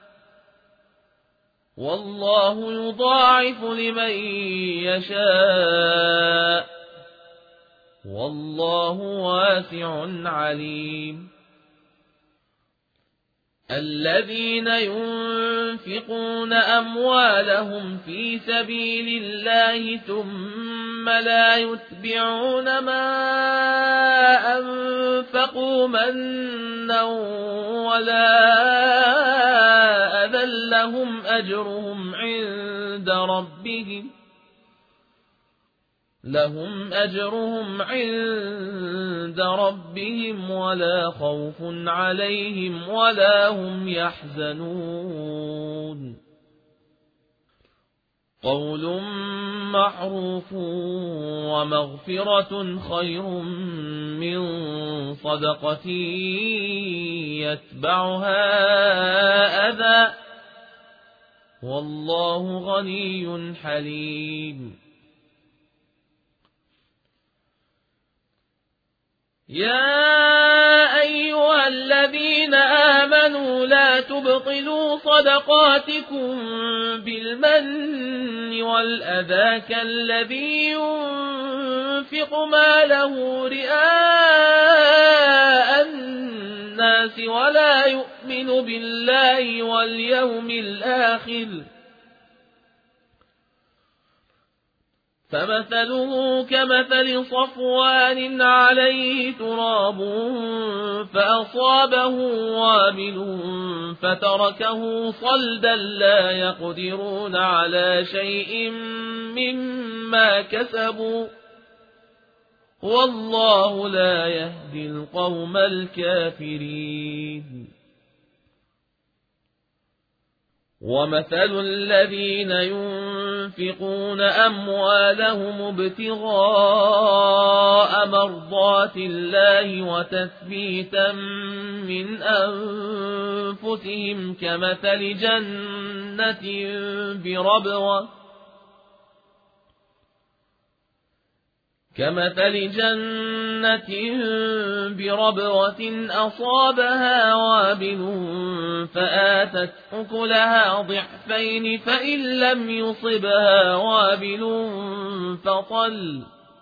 والله يضاعف لمن يشاء والله واسع عليم الذين ينفقون أموالهم في سبيل الله ثم لا يتبعون ما أنفقوا منا ولا أذى لهم أجرهم عند ربهم ولا خوف عليهم ولا هم يحزنون قول معروف ومغفرة خير من صدقة يتبعها أذى والله غني حليم يا أيها الذين آمنوا لا تبطلوا صدقاتكم بالمن والأذى كالذي ينفق ماله رئاء الناس ولا يؤمن بالله واليوم الآخر فمثله كمثل صفوان عليه تراب فأصابه وابل فتركه صلدا لا يقدرون على شيء مما كسبوا والله لا يهدي القوم الكافرين ومثل الذين ينفقون أموالهم ابتغاء مرضات الله وتثبيتا من أنفسهم كمثل جنة بربوة أصابها وابل فآتت أكلها ضعفين فإن لم يصبها وابل فطل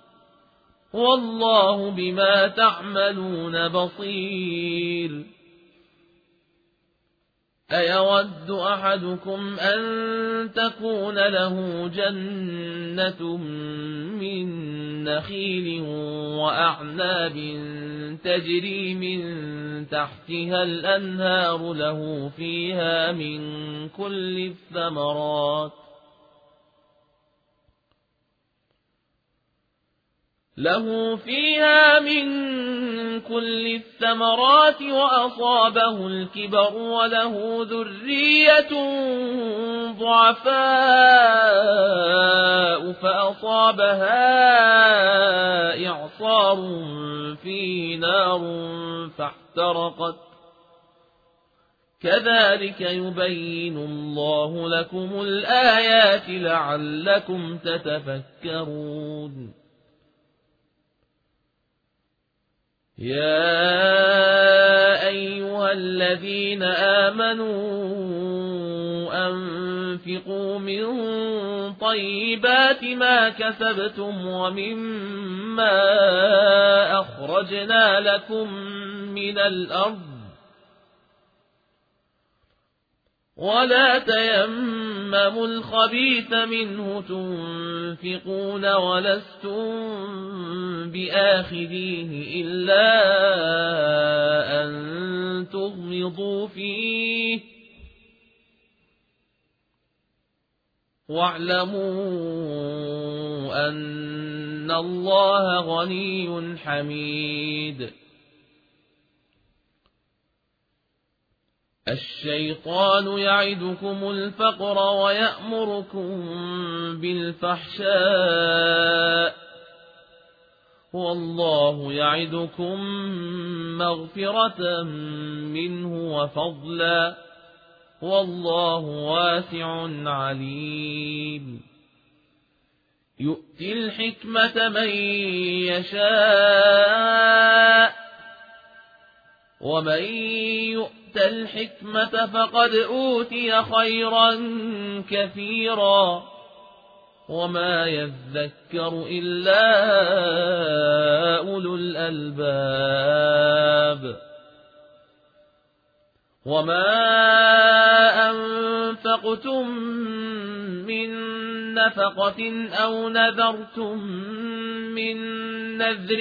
والله بما تعملون بصير أيود أحدكم أن تكون له جنة من نخيل وأعناب تجري من تحتها الأنهار له فيها من كل الثمرات وأصابه الكبر وله ذرية ضعفاء فأصابها إعصار فيه نار فاحترقت كذلك يبين الله لكم الآيات لعلكم تتفكرون يا أيها الذين آمنوا أنفقوا من طيبات ما كسبتم ومما أخرجنا لكم من الأرض ولا تيمموا الخبيث منه تنفقون ولستم بآخذيه إلا أن تغمضوا فيه واعلموا أن الله غني حميد الشيطان يعدكم الفقر ويأمركم بالفحشاء والله يعدكم مغفرة منه وفضلا والله واسع عليم يؤتي الحكمة من يشاء ومن يؤت الحكمة فقد أوتي خيرا كثيرا وما يذكر إلا أولو الألباب وما أنفقتم من نفقة أو نذرتم من نذر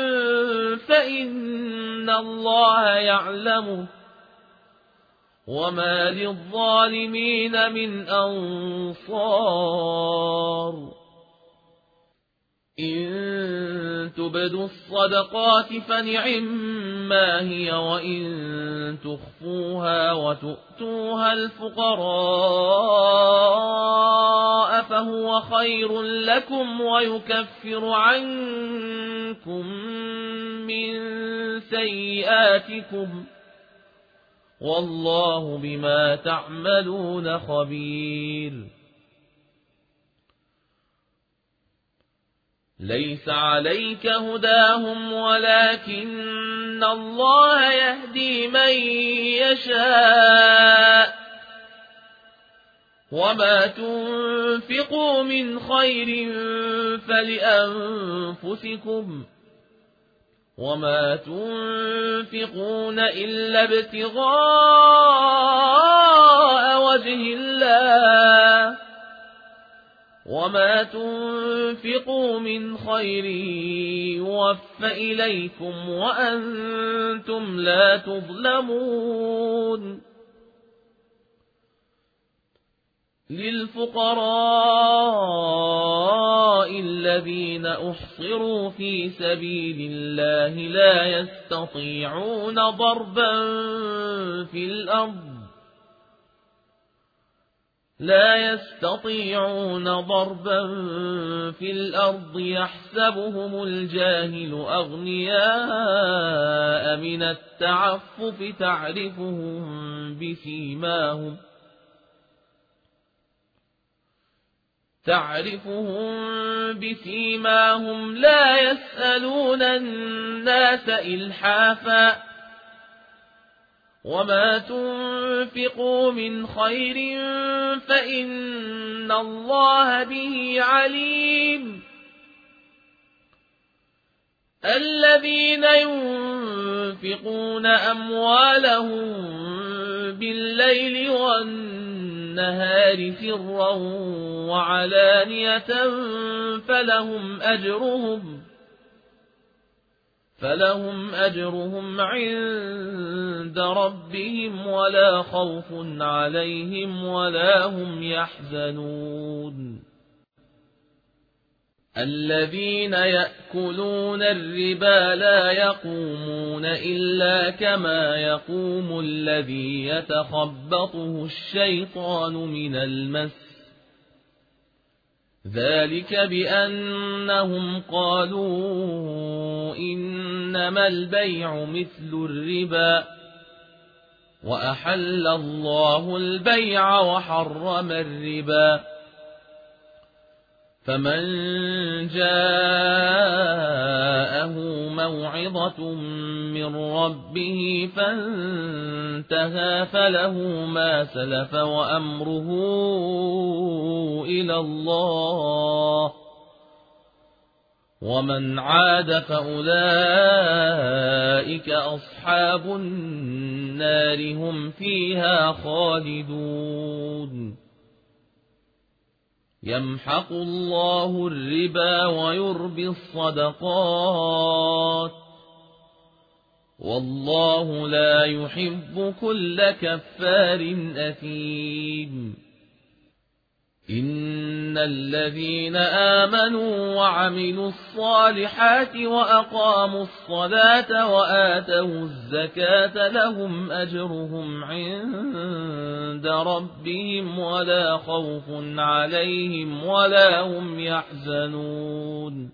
فإن الله يعلمه وما للظالمين من أنصار إن تبدوا الصدقات فنعما هي وإن تخفوها وتؤتوها الفقراء فهو خير لكم ويكفر عنكم من سيئاتكم والله بما تعملون خبير ليس عليك هداهم ولكن الله يهدي من يشاء وما تنفقوا من خير فلأنفسكم وما تنفقون إلا ابتغاء وجه الله وما تنفقوا من خير يوف إليكم وأنتم لا تظلمون. للفقراء الذين أحصروا في سبيل الله لا يستطيعون ضربا في الأرض يحسبهم الجاهل أغنياء من التعفف تعرفهم بسيماهم لا يسألون الناس إلحافا وما تنفقوا من خير فإن الله به عليم. الذين ينفقون أموالهم بالليل والنهار سرا وعلانية فلهم أجرهم عند ربهم ولا خوف عليهم ولا هم يحزنون. الذين يأكلون الربا لا يقومون إلا كما يقوم الذي يتخبطه الشيطان من المس، ذلك بأنهم قالوا إنما البيع مثل الربا وأحل الله البيع وحرم الربا. فمن جاءه موعظة من ربه فانتهى فله ما سلف وأمره إلى الله، ومن عاد فأولئك أصحاب النار هم فيها خالدون. يمحق الله الربا ويربي الصدقات والله لا يحب كل كفار أثيم. إن الذين آمنوا وعملوا الصالحات وأقاموا الصلاة وآتوا الزكاة لهم أجرهم عند ربهم ولا خوف عليهم ولا هم يحزنون.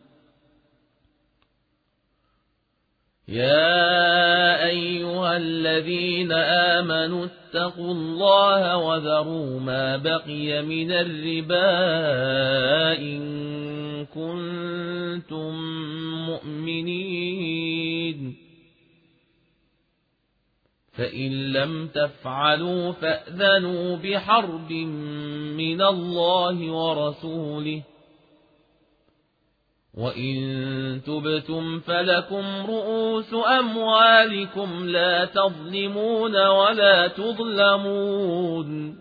يا أيها الذين آمنوا اتقوا الله وذروا ما بقي من الربا إن كنتم مؤمنين، فإن لم تفعلوا فأذنوا بحرب من الله ورسوله، وإن تبتم فلكم رؤوس أموالكم لا تظلمون ولا تظلمون.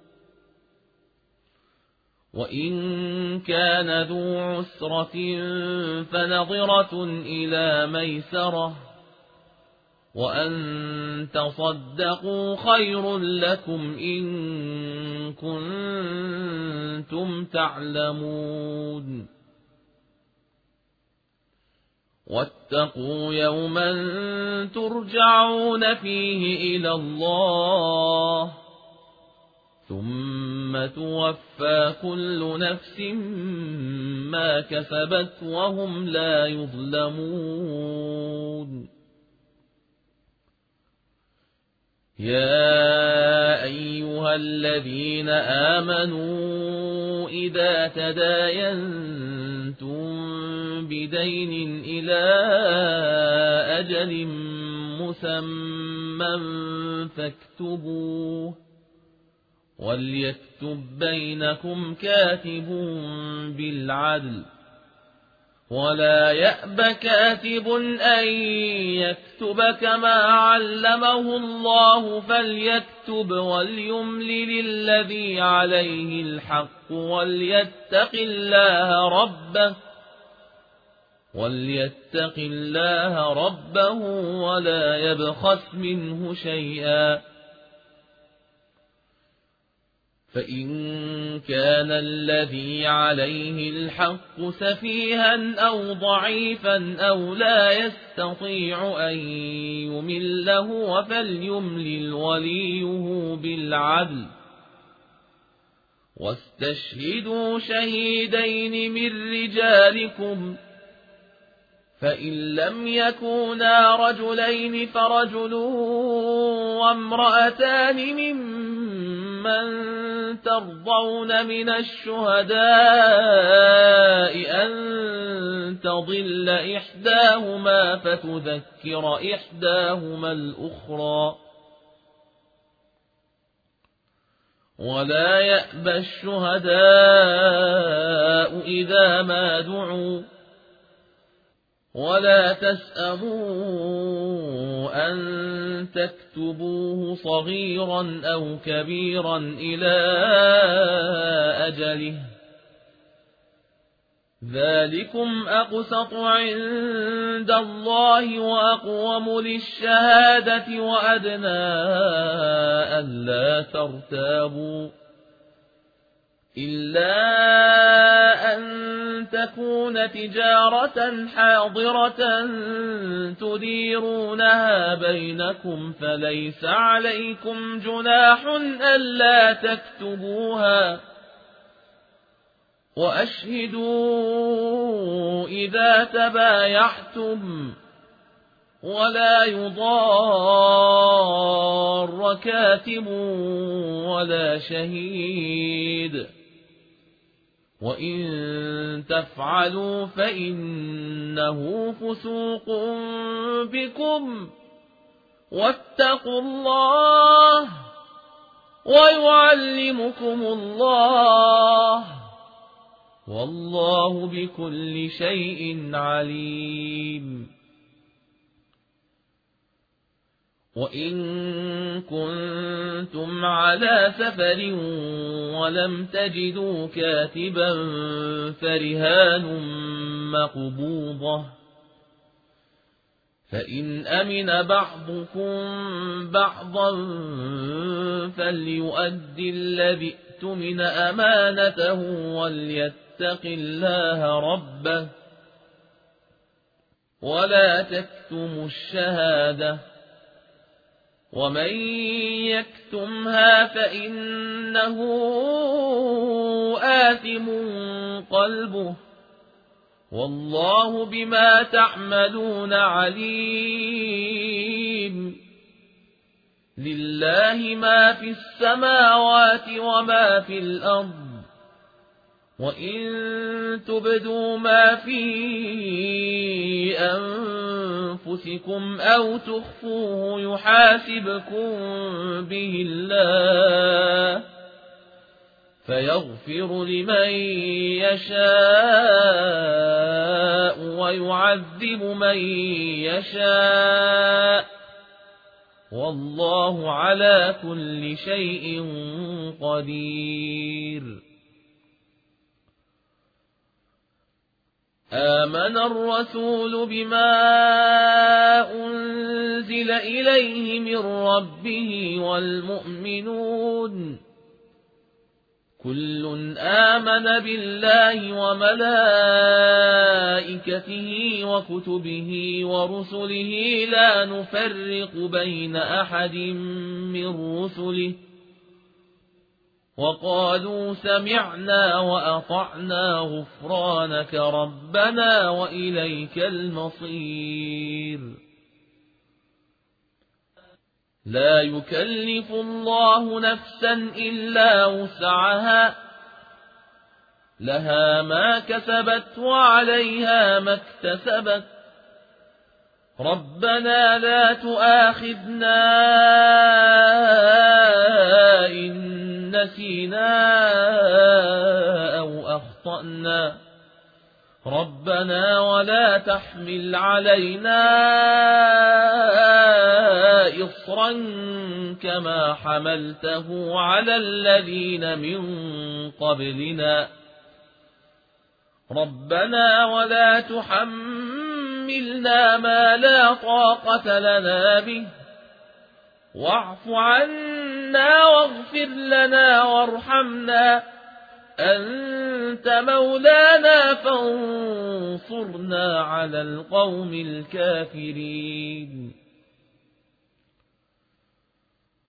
وإن كان ذو عسرة فنظرة إلى ميسرة وأن تصدقوا خير لكم إن كنتم تعلمون. واتقوا يوما ترجعون فيه إلى الله ثم توفى كل نفس ما كسبت وهم لا يظلمون. يا أيها الذين آمنوا إذا تداينتم بدين إلى أجل مسمى فاكتبوه، وليكتب بينكم كاتب بالعدل ولا يأب كاتب أن يكتب كما علمه الله فليكتب وليملل الذي عليه الحق وليتق الله ربه ولا يبخس منه شيئا. فإن كان الذي عليه الحق سفيها أو ضعيفا أو لا يستطيع أن يمله فليملل وليه بالعدل واستشهدوا شهيدين من رجالكم فإن لم يكونا رجلين فرجل وامرأتان ممن ترضون من الشهداء أن تضل إحداهما فتذكر إحداهما الأخرى ولا يأبى الشهداء إذا ما دعوا ولا تسأموا أن تكتبوه صغيرا أو كبيرا إلى أجله ذلكم أقسط عند الله وأقوم للشهادة وأدنى ألا ترتابوا إلا أن تكون تجارة حاضرة تديرونها بينكم فليس عليكم جناح ألا تكتبوها وأشهدوا إذا تبايعتم ولا يضار كاتب ولا شهيد وإن تفعلوا فإنه فسوق بكم واتقوا الله ويعلمكم الله والله بكل شيء عليم. وإن كنتم على سفر ولم تجدوا كاتبا فرهان مقبوضة فإن أمن بعضكم بعضا فليؤدي الذي اؤتمن أمانته وليتق الله ربه ولا تكتموا الشهادة ومن يكتمها فإنه آثم قلبه والله بما تعملون عليم. لله ما في السماوات وما في الأرض وإن تبدوا ما في أنفسكم أو تخفوه يحاسبكم به الله فيغفر لمن يشاء ويعذب من يشاء والله على كل شيء قدير. آمن الرسول بما أنزل إليه من ربه والمؤمنون كل آمن بالله وملائكته وكتبه ورسله لا نفرق بين أحد من رسله وقالوا سمعنا وأطعنا غفرانك ربنا وإليك المصير. لا يكلف الله نفسا إلا وسعها لها ما كسبت وعليها ما اكتسبت ربنا لا تؤاخذنا إن نسينا أو أخطأنا ربنا ولا تحمل علينا إصرا كما حملته على الذين من قبلنا ربنا ولا تحملنا ما لا طاقة لنا به واعف عنا واغفر لنا وارحمنا أنت مولانا فانصرنا على القوم الكافرين